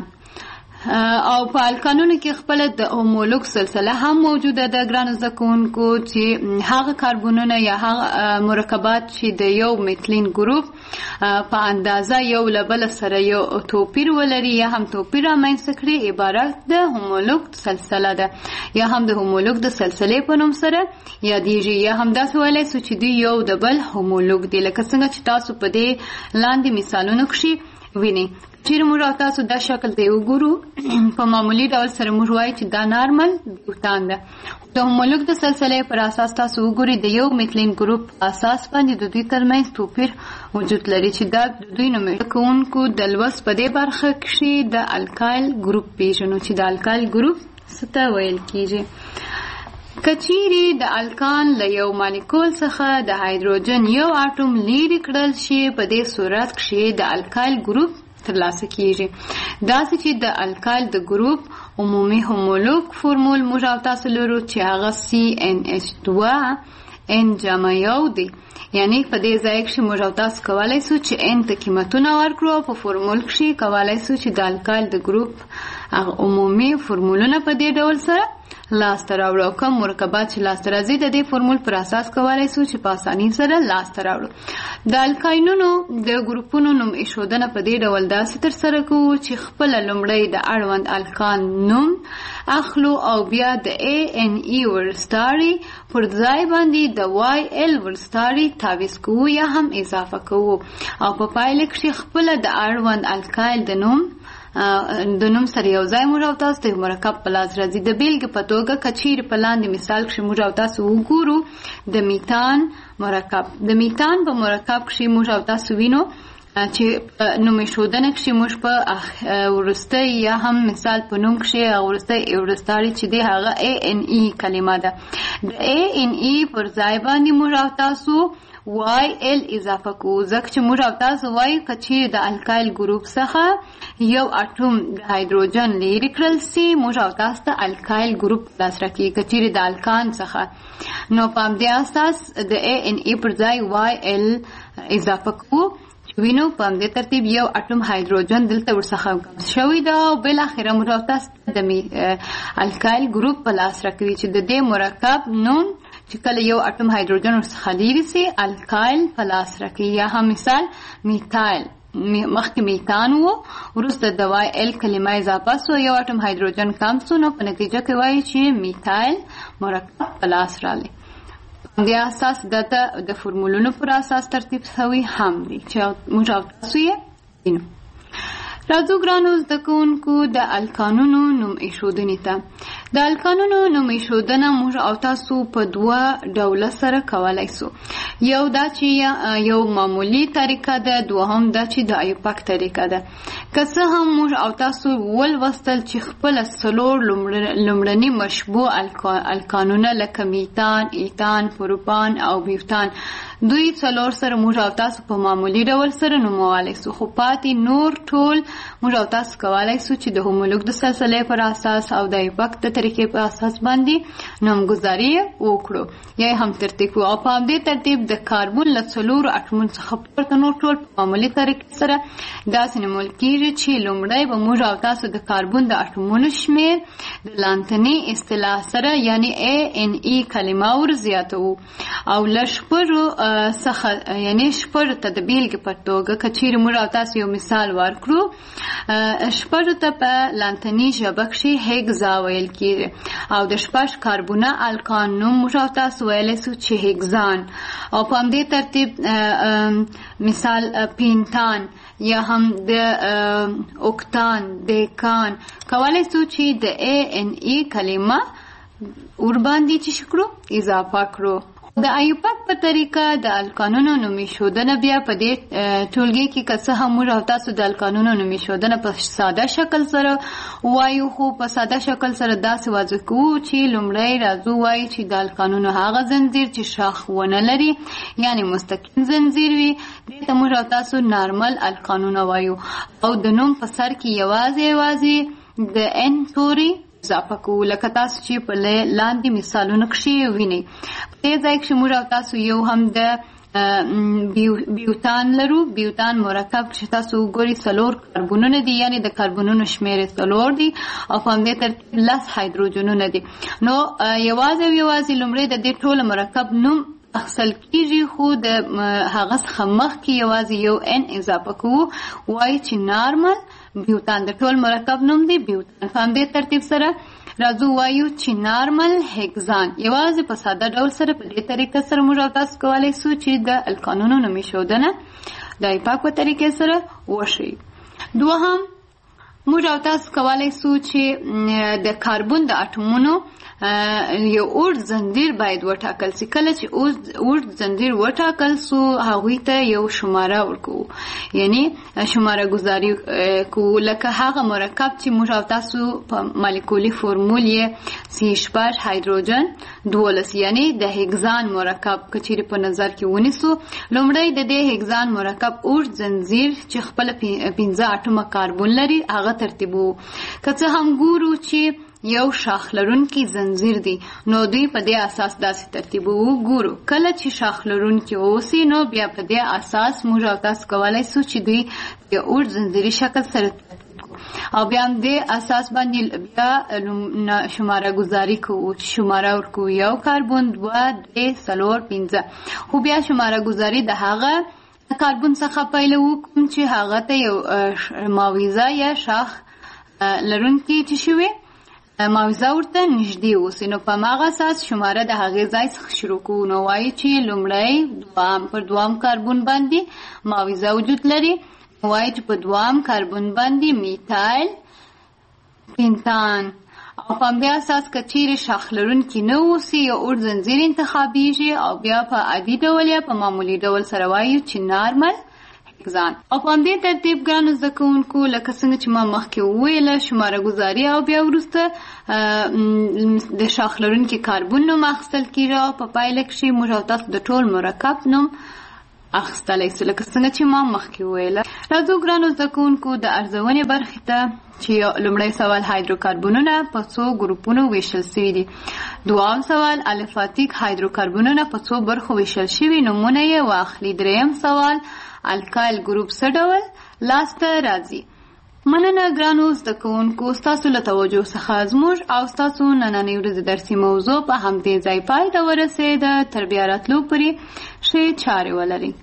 او په الکانونو کې خپله د هومولوګ سلسله هم موجوده ده ګرانو زده کوونکو چې هغه کاربنونه یا هغه مرکبات چې د یو میتلین ګروپ په اندازه یو له بله سره یو توپیر ولري یا هم توپیر رامنځته کړي عبارت د هومولوګ سلسله ده یا هم د هومولوګ د سلسلې په نوم سره یادېږي یا هم داسې ویلی سو چې دوی یو د بل هومولوګ دي، لکه څنګه چې تاسو په دې لاندې مثالونو کښې وینئ. چیرې موږ او تاسو دا شکل دی وګورو په معمولي ډول سره موږ وایو چې دا نارمل بیوتان ده. د هومولوګ د سلسلې پر اساس تاسو وګورئ د یو میتلین ګروپ اساس باندې د دوی ترمنځ توپیر وجود لري چې دا د دوی نومې کوونکو د لوست په دې برخه کښې د الکایل ګروپ پیژنو چې د الکایل ګروپ څه ته ویل کېږي. کچیرې د الکان له یو مالیکول څخه د هایدروجن یو اټوم لیرې کړل شي په دې صورت کښې د الکایل ګروپ ترلاسه کېږي. داسې چې د الکایل د ګروپ عمومي هومولوګ فورمول موږ او تاسو لرو چې هغه سی ان اچ دوه ان جمع یو دی، یعنی په دې ځای کښې موږ او تاسو کولی سو چې ان ته قیمتونه ورکړو او په فورمول کښې کولی سو چې د الکایل د ګروپ هغه عمومي فورمولونه په دې ډول سره لاسته راوړو او کوم مرکبات چې لاسته راځي د دې فورمول پر اساس کولای شو چې په اسانۍ سره لاسته راوړو. د الکاینونو د ګروپونو نوم ایښودنه په دې ډول داسې ترسره کوو چې خپله لومړی د اړوند الکان نوم اخلو او بیا د ای ان ای ورستاري پر ځای باندې د وای ال ورستاري تعویض کوو یا هم اضافه کوو او په پایله کې خپله د اړوند الکایل د نوم د نوم سره یو ځای موږ او تاسو ته مرکب په لاس راځي. د بیلګې په توګه که چیرې په لاندې مثال کښې موږ او تاسو وګورو د میتان مرکب. د میتان په مرکب کښې موږ او تاسو وینو چې نوم ایښودنه کښې موږ په وروستی یا هم مثال په نوم کښې هغه وروستی ورستاري چې دی هغه ای ان ای کلمه ده. د ای ان ای پر ځای باندې موږ او تاسو وای ال اضافه کوو ځکه چې موږ او تاسو وایو که چیرې د الکایل ګروپ څخه یو اټوم د هایدروجن لرې کړل سي موږ او تاسو ته الکایل ګروپ په لاس راکوي. که چیرې د الکان څخه نو په همدې اساس د ای ان ای پر ځای وای ال اضافه کوو وینو په همدې ترتیب یو اټوم هایدروجن دلته ورڅخه کم شوی ده او بالاخره موږ او تاسو د الکایل ګروپ په لاس راکوي چې د دې مرکب نوم چې کله یو اټوم هایدروجن ورڅخه لرې سي الکایل په لاس راکوي یا هم مثال میتایل مخکې میتان و وروسته د وای ال کلمه اضافه سو یو اټوم هایدروجن کم سو نو په نتیجه کې وایي چې میتایل مرکب په لاس راغلی. د اساس دته د فورمولونو پر اساس ترتیب شوی هم دی چې موږ او تاسو یې وینو. راځو ګرانو زده کوونکو د الکانونو نوم ایښودنې ته. د الکانونو نوم ایښودنه موږ او تاسو په دوه ډوله سره کولی سو. یو دا چې یو معمولی طریقه ده، دوهم دا چې د ایوپک طریقه ده. که څه هم موږ او تاسو ولوستل چې خپله څلور لومړني مشبوع الکانونه لکه میتان، ایتان، پروپان او بیوتان دوی څلور سره موږ او تاسو په معمولی ډول سره نومولی سو، خو پاتې نور ټول موږ او تاسو کولی سو چې د هومولوګ د سلسلې پر اساس او د ایوپک د طریقې په اساس باندې نومګذاري وکړو یا هم ترتیب کړو. او په همدې ترتیب د کاربون له څلورو اټومونو څخه پورته نور ټول په معمولي طریقې سره داسې نومول کېږي چې لومړی به موږ او تاسو د کاربون د اټومونو شمېر د لانتني اصطلاح سره یعنی ای ان ای کلمه ور زیاتوو او له شپږو څخه یعنی شپږو ته د بیلګې په توګه که چیرې موږ او تاسو یو مثال ورکړو شپږو ته په لانتني ژبه کښې هیګزا ویل کېږي او د شپږ کاربونه الکان نوم موږ او تاسو ویلی سو چې هیګزان او په همدې ترتیب مثال پینتان یا هم د اوکتان، دیکان کولی سو چې د ای ان ای کلمه ور باندې چې شکړو اضافه کړو. د ایوپک په طریقه د الکانونو نوم ایښودنه بیا په دې ټولګي کې که څه هم موږ او تاسو د الکانونو نوم ایښودنه په ساده شکل سره وایو، خو په ساده شکل سره داسې واضح کوو چې لومړی راځو وایو چې د الکانونو هغه زنځیر چې شاخ ونه لري یعنی مستقیم زنځیر وي دې ته موږ او تاسو نارمل الکانونه وایو او د نوم په سر کې یوازې یوازې د ان توری اضافه کوو لکه تاسو چې په لاندې مثالونو کښې وینئ. په دې ځای کښې موږ او تاسو یو هم د بیوتان لرو. بیوتان مرکب چې تاسو وګورئ څلور کاربونونه دي یعنی د کاربونونو شمېر یې څلور دي او په همدې ترتیب لس هایدروجنونه دي. نو یوازې او یوازې لومړی د دې ټوله مرکب نوم اخیستل کېږي خو د هغه څخه مخکې یوازې یو ان اضافه کوو وایي چې نارمل بیوتان د ټول مرکب نوم دی بیوتان. په همدې ترتیب سره راځو وایو چې نارمل هیګزان یوازې په ساده ډول سره په دې طریقه سره موږ او تاسو کولی سو چې د الکانونو نوم ایښودنه د ایوپک په طریقې سره وشي. دوهم موږ او تاسو کولی سو چې د کاربون د اټومونو یو اوږد زنځیر باید وټاکل سي. کله چې اوږد زنځیر وټاکل سو هغوی ته یو شماره ورکوو یعنی شماره ګذاري کوو لکه هغه مرکب چې موږ او تاسو په مالیکولي فورمول یې سی شپږ هایدروجن دولس یعنی د هیګزان مرکب که چیرې په نظر کې ونیسو لومړی د دې هیګزان مرکب اوږد زنځیر چې خپله پنځه اټومه کاربون لري هغه ترتیبوو. که څه هم ګورو چې یو شاخ لرونکی زنځیر دی نو دوی په دې اساس داسې ترتیبوو. ګورو کله چې شاخ لرونکی اوسي نو بیا په دې اساس موږ او تاسو کولی سو چې دوی د اوږد زنځیري شکل سره ترتیب او بیا هم دې اساس باندې بیا شماره ګذاري کوو، شماره ورکوو یو کاربن، دوه، درې، څلور، پنځه. خو بیا شماره ګذاري د هغه کاربن څخه پیلوو کوم چې هغه ته یو معاوضه یا شاخ لرونکي چې شوي معاوضه ورته نږدې اوسي، نو په هماغه اساس شماره د هغې ځای څخه شروع کوو. نو وایي چې لومړی دوام پر دوام کاربن باندې معاوضه وجود لري، وایي چې په دوام کاربن باندې میتایل پنتان، او په همدې اساس که چیرې شاخ لرونکي نه اوسي یا اور زنځیر انتخابیږي، او بیا په عادي ډول یا په معمولي ډول سره وایو چې نارمل هکزان. او په همدې ترتیب ګرانو زده کوونکو لکه څنګه چې ما مخکې وویله شماره ګذاري او بیا وروسته د شاخ لرونکي کاربن نوم اخیستل کېږي او په پایله کښې موږ او تاسو د ټول مرکب نوم اخیستلی سو لکه څنګه چې ما مخکې وویله. راځو ګرانو زده کوونکو د ارزونې برخې ته چې لومړی سوال هایدروکاربنونه په څو ګروپونو ویشل شوي دي. دوام سوال الفاتیک هایدروکاربنونه په څو برخو ویشل شوي نومونه یې واخلي. دریم سوال الکایل ګروپ څه ډول لاسته راځي. مننه ګرانو زده کوونکو ستاسو له توجه څخه زموږ او ستاسو نننۍ ورځې درسي موضوع په همدې ځای پای ته ورسېده. تر بیا راتلو پورې ښې چارې ولرئ.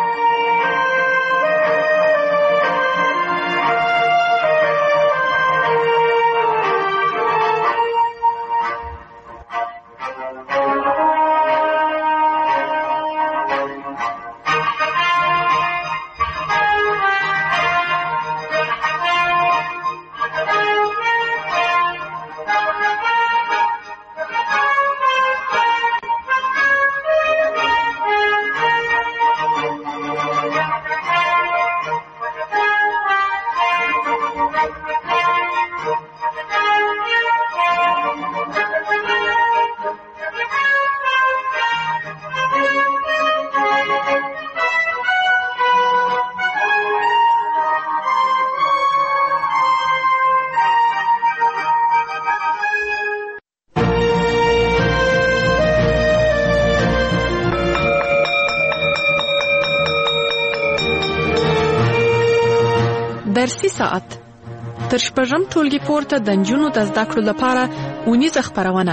درسي ساعت تر شپږم ټولګي پورته د نجونو د زده کړو لپاره اونیزه خپرونه.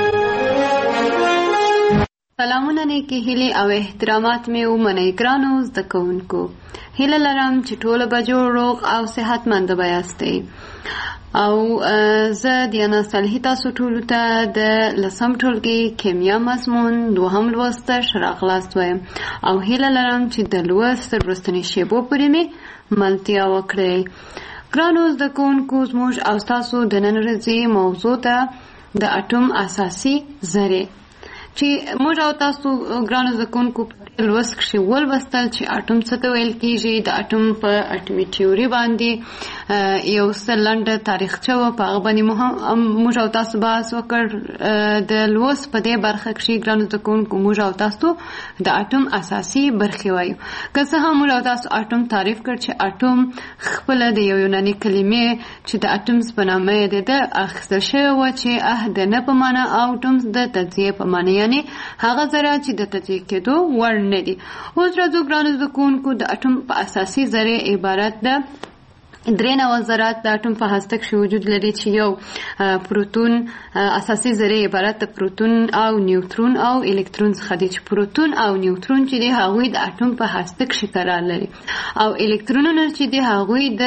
سلامونه نیکې هیلې او احترامات مې ومنئ ګرانو زده کوونکو. هیله لرم چې ټوله به جوړ روغ او صحتمنده به یاستئ. او زه دیانا صالحي تاسو ټولو ته د لسم ټولګي کیمیا مضمون دوهم لوست ته ښه راغلاست وایم او هیله لرم چې د لوست تر وروستنۍ شېبو پورې مې ملتیا وکړئ. ګرانو زده کوونکو زموږ او ستاسو د نن ورځې موضوع ته د اټوم اساسي ذرې چې موږ او تاسو ګرانو زده کوونکو په لوست کښې ولوستل چې اټوم څه ته ویل کېږي. د اټوم په اټومي تیوري باندې یو څه لنډه تاریخچه وه، په هغه باندې موږ او تاسو بحث وکړ. د لوست په دې برخه کښې ګرانو زده کوونکو موږ او تاسو د اټوم اساسي برخې وایو. که څه هم موږ او تاسو اټوم تعریف کړ چې اټوم خپله د یو یوناني کلمې چې د اټمز په نامه یې د ده اخیستل شوې وه چې اه د نه په معنا او ټومز د تجزیې په معنا، یعنې هغه ذره چې د تجزیې کېدو وړ نه دي. اوس راځو ګرانو زده کوونکو د اټوم په اساسي ذرې عبارت ده درې نوع ذرات د اټوم په هسته کښې وجود لري چې یو پروتون اساسي ذرې عبارت د پروتون او نیوترون او الکترون څخه دي چې پروتون او نیوترون چې دي هغوی د اټوم په هسته کښې قرار لري او الکترونونه چې دي هغوی د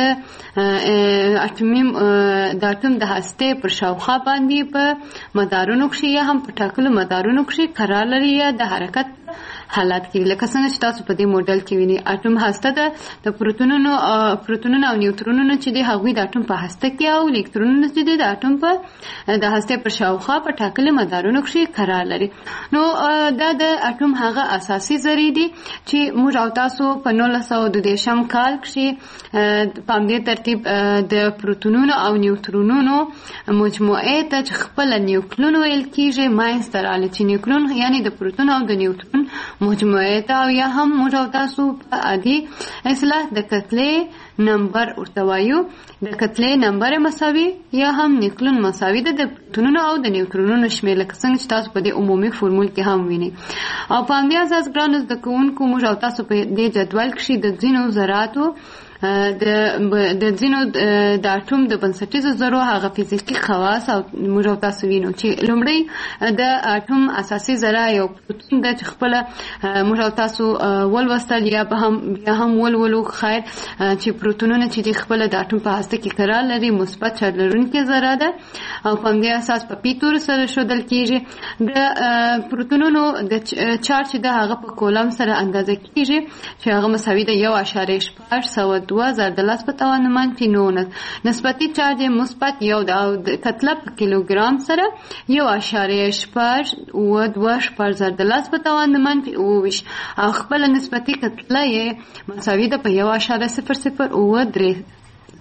اټومي د اټوم د هستې پر شاوخوا باندې په مدارونو کښې یا هم په ټاکلو مدارونو کښې قرار لري یا د حرکت حالات کې. لکه څنګه چې تاسو په دې موډل کې وینئ اټوم هسته ده د پروتونونو پروتونونو او نیوترونونو چې دي هغوی د اټوم په هسته کې او الکترونونه چې دي د اټوم په د هستې پر شاوخوا په ټاکلي مدارونو کښې قرار لري. نو دا د اټوم هغه اساسي ذرې دي چې موږ او تاسو په نولس سوه دوه دېرشم کال کښې په همدې ترتیب د پروتونونو او نیوترونونو مجموعې ته چې خپله نیوکلون ویل کېږي منځته راغلی چې نیوکلون یعنې د پروتون او د نیوترون مجموعه ته او یا هم موږ او تاسو په عادي اصطلاح د کتلې نمبر ورته وایو. د کتلې نمبر مساوي یا هم نیوکلون مساوي ده د پروتونونو او د نیوترونونو شمېر، لکه څنګه چې تاسو په دې عمومي فورمول کې هم وینئ. او په همدې اساس ګرانو زده کوونکو موږ او تاسو په دې جدول کښې د ځینو ذراتو د د ځینو د اټوم د بنسټیزو ذرو هغه فزیکي خواص او موږ او تاسو وینو چې لومړی د اټوم اساسي ذره یو پروتون د خپل موږ او تاسو ولوستل یا به هم بیا هم ولولو خیر چې پروتونونه چې خپل د اټوم په هسته کې قرار لري مثبت چارج لرونکي ذره ده او په دې اساس په پی تور سره شودل کیږي د پروتونونو د چارج د هغه په کولم سره اندازه کیږي چې هغه مساوي د یو اعشاریه شپږ سوه دوه ضرب د لس په توان منفي نولس نسبتي چارج مثبت یو د کتله په کیلوګرام سره یو اعشاریه شپږ اووه دوه شپږ ضرب د لس په توان منفي اووه ویشت او خپل نسبتي کتله یې مساوي ده په یو اعشاریه صفر صفر اووه درې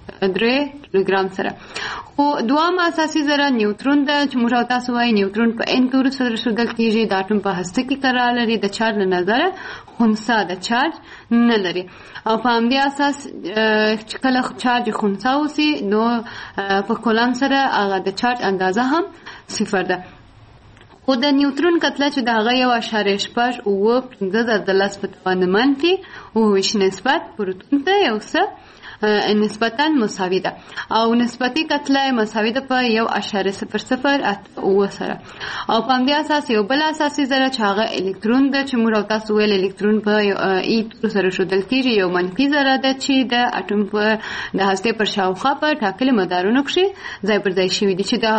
درې کیلوګرام سره. خو دوام اساسي ذره نیوترون ده چې موږ تاسو وایي نیوترون په ان تور سره شودل کیږي د اټوم په هسته کې قرار لري د چارج له نظره خنثی د چارج نه لري او په همدې اساس چې کله چارج خنثی اوسي نو په کولم سره هغه د چارج اندازه هم صفر ده. خو د نیوترون کتله چې د هغه یو اعشاریه شپږ اووه پنځه ضرب د لس په توان منفي اووه ویشت نسبت پروتون ته یو څه نسبتاً مساوي ده او نسبتي کتله مساوي ده په یو اعشاریه صفر صفر اووه سره او په همدې اساس یو بل اساسي ذره چې هغه الکترون ده چې موږ تاسو ویل الکترون په ای تور سره شودل کیږي یو منفي ذره ده چې د اټوم په د هسته پر شاوخوا په ټاکلي مدارونو کې ځای پر ځای شوي دي چې د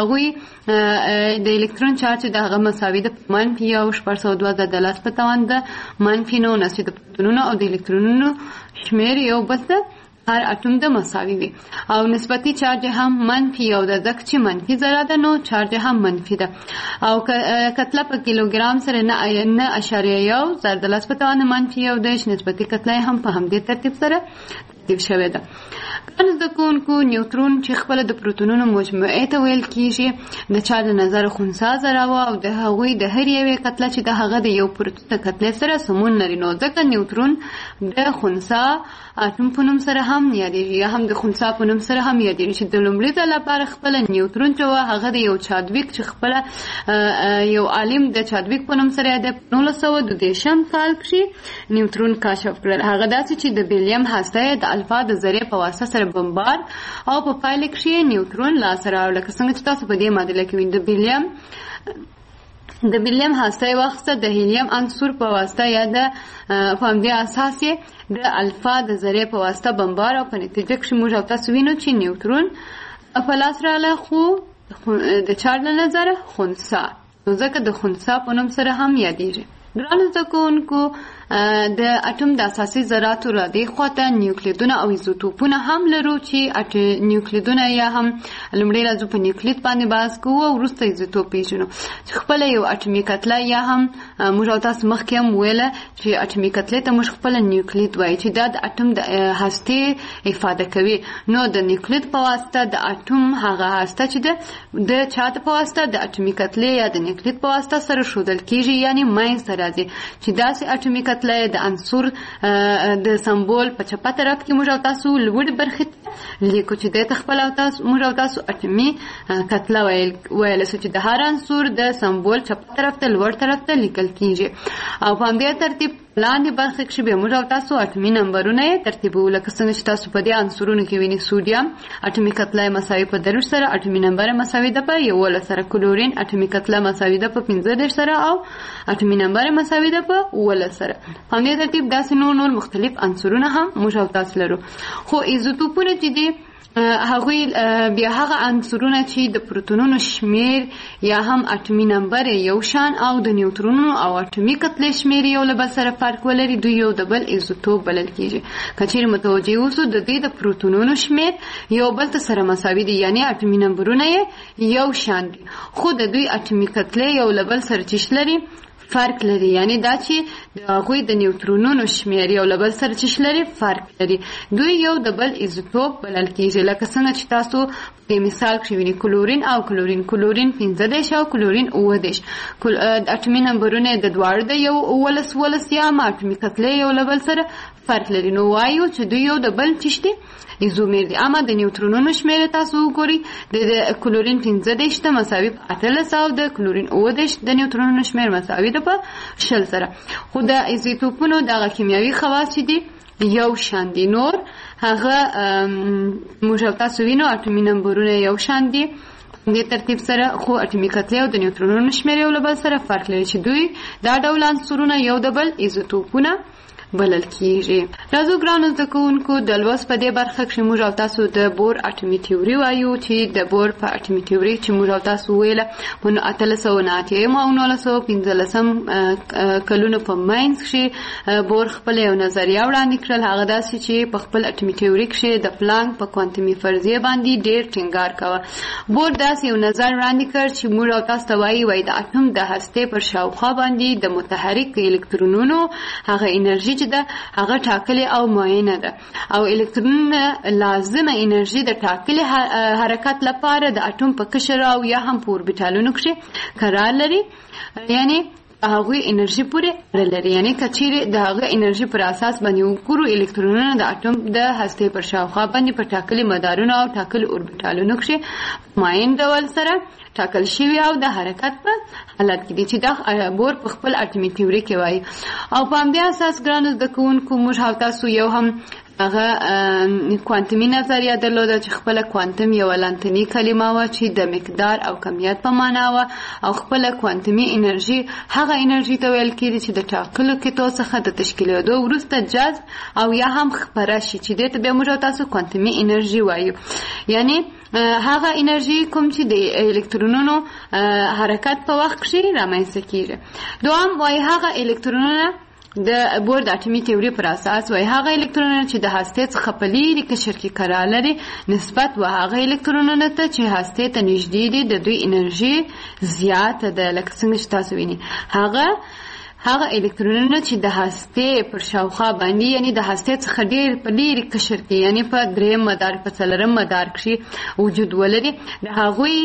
هغوی د الکترون چارج د هغه مساوي ده منفي یو شپږ سوه دوه ضرب د لس په توان ده منفي نولس چې د پروتونونو او د الکترونونو شمیر یو بل ته هر اټوم د مساوي وي او نسبتي چارج هم منفي یو ده ځکه چې منفي ذره ده نو چارج هم منفي ده او کتله په کیلوګرام سره نه نه اعشاریه یو ضرب د لس په توان منفي یو ده نسبتي کتله هم په همدې ترتیب سره ترتیب شوې ده. ګرانو زده کوونکو نیوترون چې خپل د پروتونونو مجموعې ته ویل کیږي د چارج نظر خنثی ذره و او د هغوی د هر یوې کتله چې د هغه د یو پروتون د کتلې سره سمون لري نو ځکه نیوترون د خنثی اټوم په نوم سره هم یادېږي یا هم د خنثی په نوم سره هم یادېږي چې د لومړي ځل لپاره خپل نیوترون چې و هغه د یو چادویک چې خپل یو عالم د چادویک په نوم سره د نولس سوه دوه دېرشم کال کې نیوترون کشف کړل. هغه داسې چې د بیلیم هسته د الفا د ذرې په واسطه سره بمبار او په پایله کې نیوترون لاسته راوړل لکه څنګه چې تاسو په دې معادله کې وینئ د بیلیم د بیلیم هسته وخته د هیلیم عنصر په واسطه یا د فهمدې اساس د الفا د ذرې په واسطه بمبار او په نتیجه کې موږ تاسو وینو چې نیوترون په لاس رااله خو د چارج له نظره خنثی نو ځکه د خنثی په نوم سره هم یادېږي. ګرانو زده کوونکو د اټوم د اساسي ذراتو را دې خواته نیوکلیدونه او ایزوټوپونه هم لرو چې نیوکلیدونه یا هم لومړی راځو په نیوکلید باندې بحث کوو او وروسته ایزوټوپ پیژنو چې خپله یو اټومي کتله یا هم موږ تاسو مخکې هم ویله چې اټومي کتلې ته موږ خپله نیوکلید وایي چې دا د اټوم د هستې افاده کوي. نو د نیوکلید په واسطه د اټوم هغه هسته چې د د چا په واسطه د اټومي کتلې یا د نیوکلید په واسطه سره ښودل کیږي یعنی منځته راځي چې داسې اټومي کتله د عنصر د سمبول په چپه طرف کې موږ تاسو لوړ برخې لیکو چې د خپل تاسو موږ تاسو اټومي کتله ویل ویل چې د هر عنصر د سمبول چپه طرف ته لوړ طرف ته لیکل کیږي او په همدې ترتیب لاندې برخه کې به موږ تاسو اټومي نمبرونه ترتیبو لکه څنګه چې تاسو په دې عنصرونو کې وینئ سوډیم اټومي کتله مساوي په دروش سره اټومي نمبر مساوي ده په یولس سره کلورین اټومي کتله مساوي ده په پنځه دېرش سره او اټومي نمبر مساوي ده په اوولس سره. په همدې ترتیب داسې نور نور مختلف عنصرونه هم موږ تاسو لرو. خو ایزوټوپونه چې دي هغوی بیا هغه عنصرونه چې د پروتونونو شمیر یا هم اټومي نمبر یو شان او د نیوترونونو او اټومي کتلې شمیر یو له بل سره فرق ولري دوی یو د بل ایزوټوپ بلل کیږي. که چیرې متوجه اوسو د دې د پروتونونو شمیر یو بل ته سره مساوي دي یعنی اټومي نمبرونه یې یو شان دي خو د دوی اټومي کتلې یو له بل سره چیش لري فرق لري یعنی دا چې د هغوی د نیوترونونو شمیر یو له بل سره چیش لري فرق لري دوی یو د بل ایزوټوپ بلل کیږي. لکه څنګه چې تاسو په مثال کې وینئ کلورین او کلورین کلورین پنځه دېرش او کلورین اووه دېرش اټومي نمبرونه د دواړو د یو اوولس اوولس یا هم اټومي کتلې یو له بل سره فرق لري نو وایو چې دوی یو د بل چیش دي ایزومیر دي. اما د نیوترونونو شمیر تاسو وګورئ د کلورین پنځه دېرش ته مساوي په اتلس او د کلورین اووه دېرش د نیوترونونو شمیر مساوي ده په شل سره. خو د ایزوټوپونو دغه کیمیاوي خواص چې دي یو شان دي. نور هغه موږ او تاسو وینو اټومي نمبرونه یو شان دي دې ترتیب سره، خو اټومي کتله او د نیوټرونونو شمېر یو له بل سره فرق لري چې دوی دا ډول عنصرونه یو د بل ایزوټوپونه بلل کیږي. راځو ګرانو زده کوونکو د لوست په دې برخه کې موږ او تاسو د بور اټومي تیوري وایو چې د بور په اټومي تیوري چې موږ او تاسو ویله په اتلس سوه نه اتیا او نولس سوه پنځلسم کلونو په منځ کې بور خپل یو نظریه وړاندې کړل. هغه داسې چې په خپل اټومي تیوري کې د پلانک په کوانتمي فرضیه باندې ډېر ټینګار کاوه. بور داسې یو نظر وړاندې کړ چې موږ او تاسو ته وایي وایي د اټوم د هستې پر شاوخوا باندې د متحرک الکترونونو هغه انرژي ده هغه ټاکلې او معینه ده، او الکترون لازمه انرژي د ټاکلې حرکت لپاره د اټوم په قشر او یا هم په اوربیټالونو کې قرار لري. یعنی هغه انرژي پورې اړه لري. یعنی کچېرې د هغه انرژي پر اساس باندې وګورو الکترونونه د اټوم د هستې پر شاوخوا باندې په ټاکلي مدارونو او ټاکلي اوربیټالونو کې معین ډول سره ټاکل شوی او د حرکت په حالت کې دي چې دا بور په خپل اټومي تیوري کې وایي. او په همدې اساس ګرانو زده کوونکو موږ او تاسو یو هم هغه کوانتمي نظریه درلوده چې خپله کوانتم یوه لانتني کلمه وه چې د مقدار او کمیت په معنا وه، او خپله کوانتمي انرژي هغه انرژي ته ویل کېږي چې د ټاکلو کتو څخه د تشکیلېدو وروسته جذب او یا هم خپره شي چې دې ته بیا موږ او تاسو کوانتمي انرژي وایو. یعنی هغه انرژي کوم چې د الکترونونو حرکت په وخت کې رامنځته کېږي. دوام وایي هغه الکترونونه د بور د اټومي تیوري پر اساس وایي هغه الکترونونه چې د هستې څخه په لیرې قشر کې قرار لري نسبت و هغه الکترونونه ته چې هستې ته نږدې دي د دوی انرژي زیاته ده. لکه څنګه چې تاسو وینئ هغه هغه الکترونونه چې د هستې پر شاوخوا باندې یعنی د هستې څخه ډېر په لیرې قشر کې یعنی په درېیم مدار په څلورم مدار کې وجود ولري، د هغوی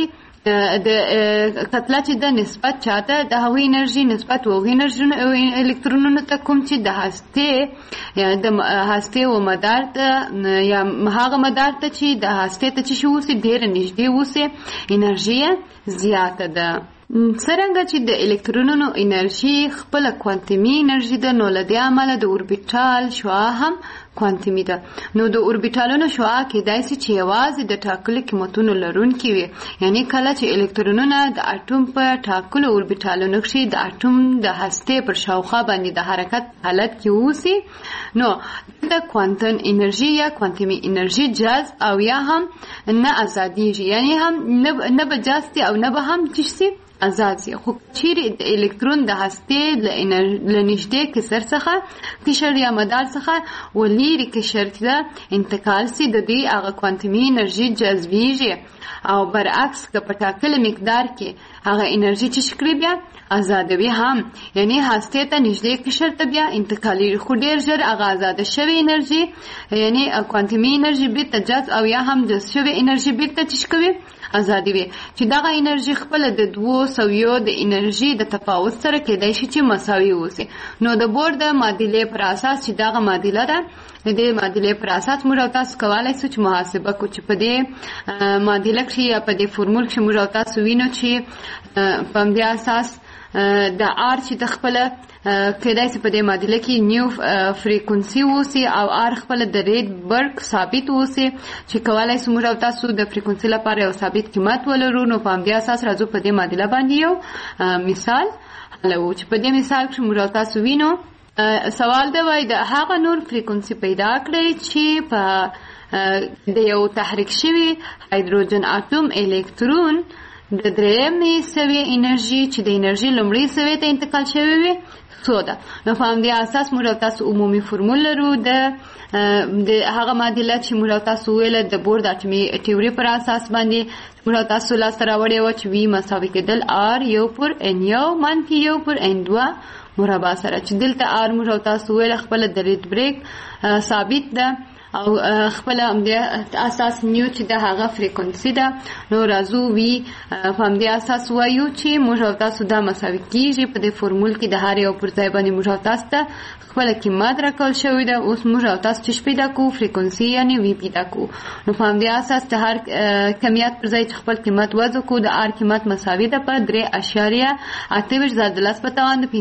د کتله چې د نسبت چاته د هغوی انرژي نسبت و هغوی الکترونونو ته کوم چې د هستې یا د هستې و مدار ته یا هغه مدار ته چې د هستې ته چې شي اوسي ډېره نږدې اوسي انرژي زیاته ده. څرنګه چې د الکترونونو انرژي خپله کوانتمي انرژي ده، نو له دې امله د اوربیټال شعاع هم کوانتمي ده. نو د اوربیټالونو شعاع کېدای شي چې یوازې د ټاکلو قیمتونو لرونکي وي. یعنی کله چې الکترونونه د اټوم په ټاکلو اوربیټالونو کې د اټوم د هستې پر شاوخوا باندې د حرکت حالت کې اوسي، نو د کوانتم انرژي یا کوانتمي انرژي جذب او یا هم نه ازادیږي. یعنی هم نه به جذب او نه به هم چشي آزاد سي. خو چیرې د الکترون د هستې له نږدې قشر څخه قشر یا مدار څخه ولیرې قشر ته انتقال سي، د دې هغه کوانتمي انرژي جذبیږي، او برعکس که په ټاکلي مقدار کې هغه انرژي چې شکري بیا آزادوي هم. یعنی هستې ته نږدې قشر ته بیا انتقالېږي، خو ډېر ژر هغه آزاده شوې انرژي یعنی کوانتمي انرژي بیرته جذب او یا هم جذب شوې انرژي بیرته چې کوي ازادي وي، چې دغه انرژي خپل د دوو سویو د انرژي د تفاوت سره کېدای شي چې مساوي اوسي. نو د بور د معادلې پر اساس چې دغه معادله ده د دې معادلې پر اساس موږ او تاسو کولای شو چې محاسبه کو چې په دې معادله کې یا په دې فورمول کې موږ او تاسو وینو چې په دې اساس د آر چې د خپل کېدای شي په دې معادله کې نیو فریکونسي اوسي او آر خپل د ریډ برګ ثابت اوسي چې کولای شو موږ او تاسو د فریکونسي لپاره یو ثابت قیمت ولرو. نو په دې اساس راځو په دې معادله باندې یو مثال حلو چې په دې مثال کې موږ او تاسو وینو سوال دی وای د هغه نور فریکونسي پیدا کړئ چې په د یو تحریک شوی هایدروجن اټوم الکترون د درېیمې سویې انرژي چې د انرژي لومړۍ سویې ته انتقال شوی وي څو ده. نو په همدې اساس موږ او تاسو عمومي فورمول لرو د د هغه معادله چې موږ او تاسو ویله د بور د اټومي تیوري پر اساس باندې موږ او تاسو لاسته راوړې وه چې وي مساوي کېدل آر یو پر ان یو منفي یو پر ان دوه مربع سره، چې دلته آر موږ او تاسو ویله خپله د ریډ بریک ثابت ده او خپل همدې اساس نیو چې د هغه فریکونسي ده. نو راځو وی په همدې اساس وایو چې موږ او تاسو دا مساوي کېږي په دې فورمول کې د هر یو پر ځای باندې موږ او تاسو ته خپل قیمت راکول شوی ده. اوس موږ او تاسو چې پیدا کوو فریکونسي یعنی وی پیدا کوو. نو په همدې اساس د هر کمیت پر ځای خپل قیمت وضع کوو. د آر قیمت مساوي ده په درې اشاریه اته ویشت ضرب لس په توان د پنځلس.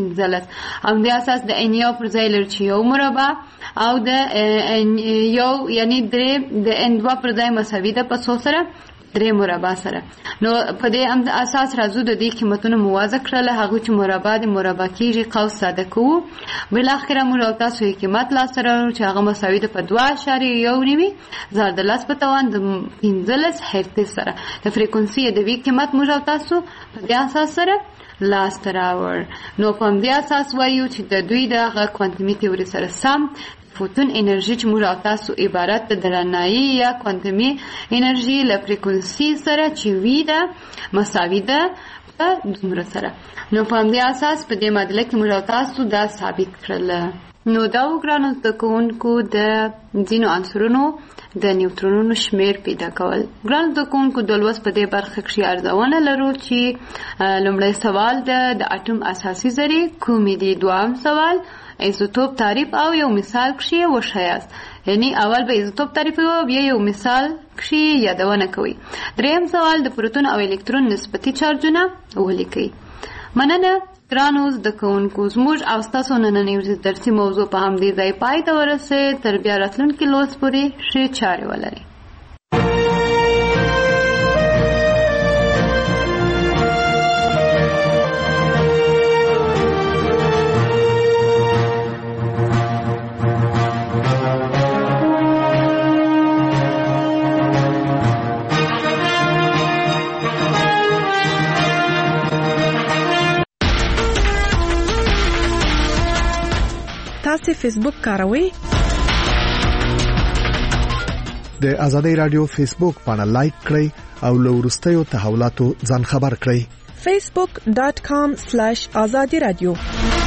هم د اساس د ان یو پر ځای لري چې یو مربع او د یو یعنی درې د ان دوه پر ځای مساوي ده په څو سره درې مربع سره. نو په دې اساس راځو د دې قیمتونو موازه کړل هغه چې مربع د مربع کېږي قوس ساده کوو. بل اخره موږ تاسو یې قیمت لا سره چې هغه مساوي ده په دوه اعشاریه یو نیوي زر د لاس په توان د پنځلس هرتز سره. د فریکونسي د وی قیمت موږ تاسو په دې اساس سره لاس تراور. نو په دې اساس وایو چې د دوی د کوانتمي تیوري سره سم فوتون انرژي چې موږ تاسو عبارت د درنایي یا کوانتمي انرژي له فریکونسي سره چې وی ده مساوي ده په دومره سره. نو په دې اساس په دې معادله کې موږ تاسو دا ثابت کړل. نو دا وګرانو د کوونکو د ځینو عنصرونو د نیوټرونونو شمیر پیدا کول. ګران د کوونکو د لوست په دې برخه کې ارزونه لرو چې لومړی سوال د د اټوم اساسي ذرې کومې دي. دوام سوال ایزوټوپ تعریف او یو مثال کښې وښایاست. یعنی اول به ایزوټوپ تعریف او بیا یو مثال کښې یادونه کوي. دریم سوال د پروتون او الکترون نسبتي چارجونه ولیکئ. مننه ګرانو زده کوونکو، زموږ او ستاسو نننۍ درسي موضوع په همدې ځای پای ته ورسېد. تر بیا راتلونکي لوست پورې ښې چارې ولرئ. تاسو فیسبوک کاروئ؟ د آزادۍ رادیو فیسبوک باندې لایک کړئ او له وروستیو تحولاتو ځان خبر کړئ. facebook dot com slash azadi radio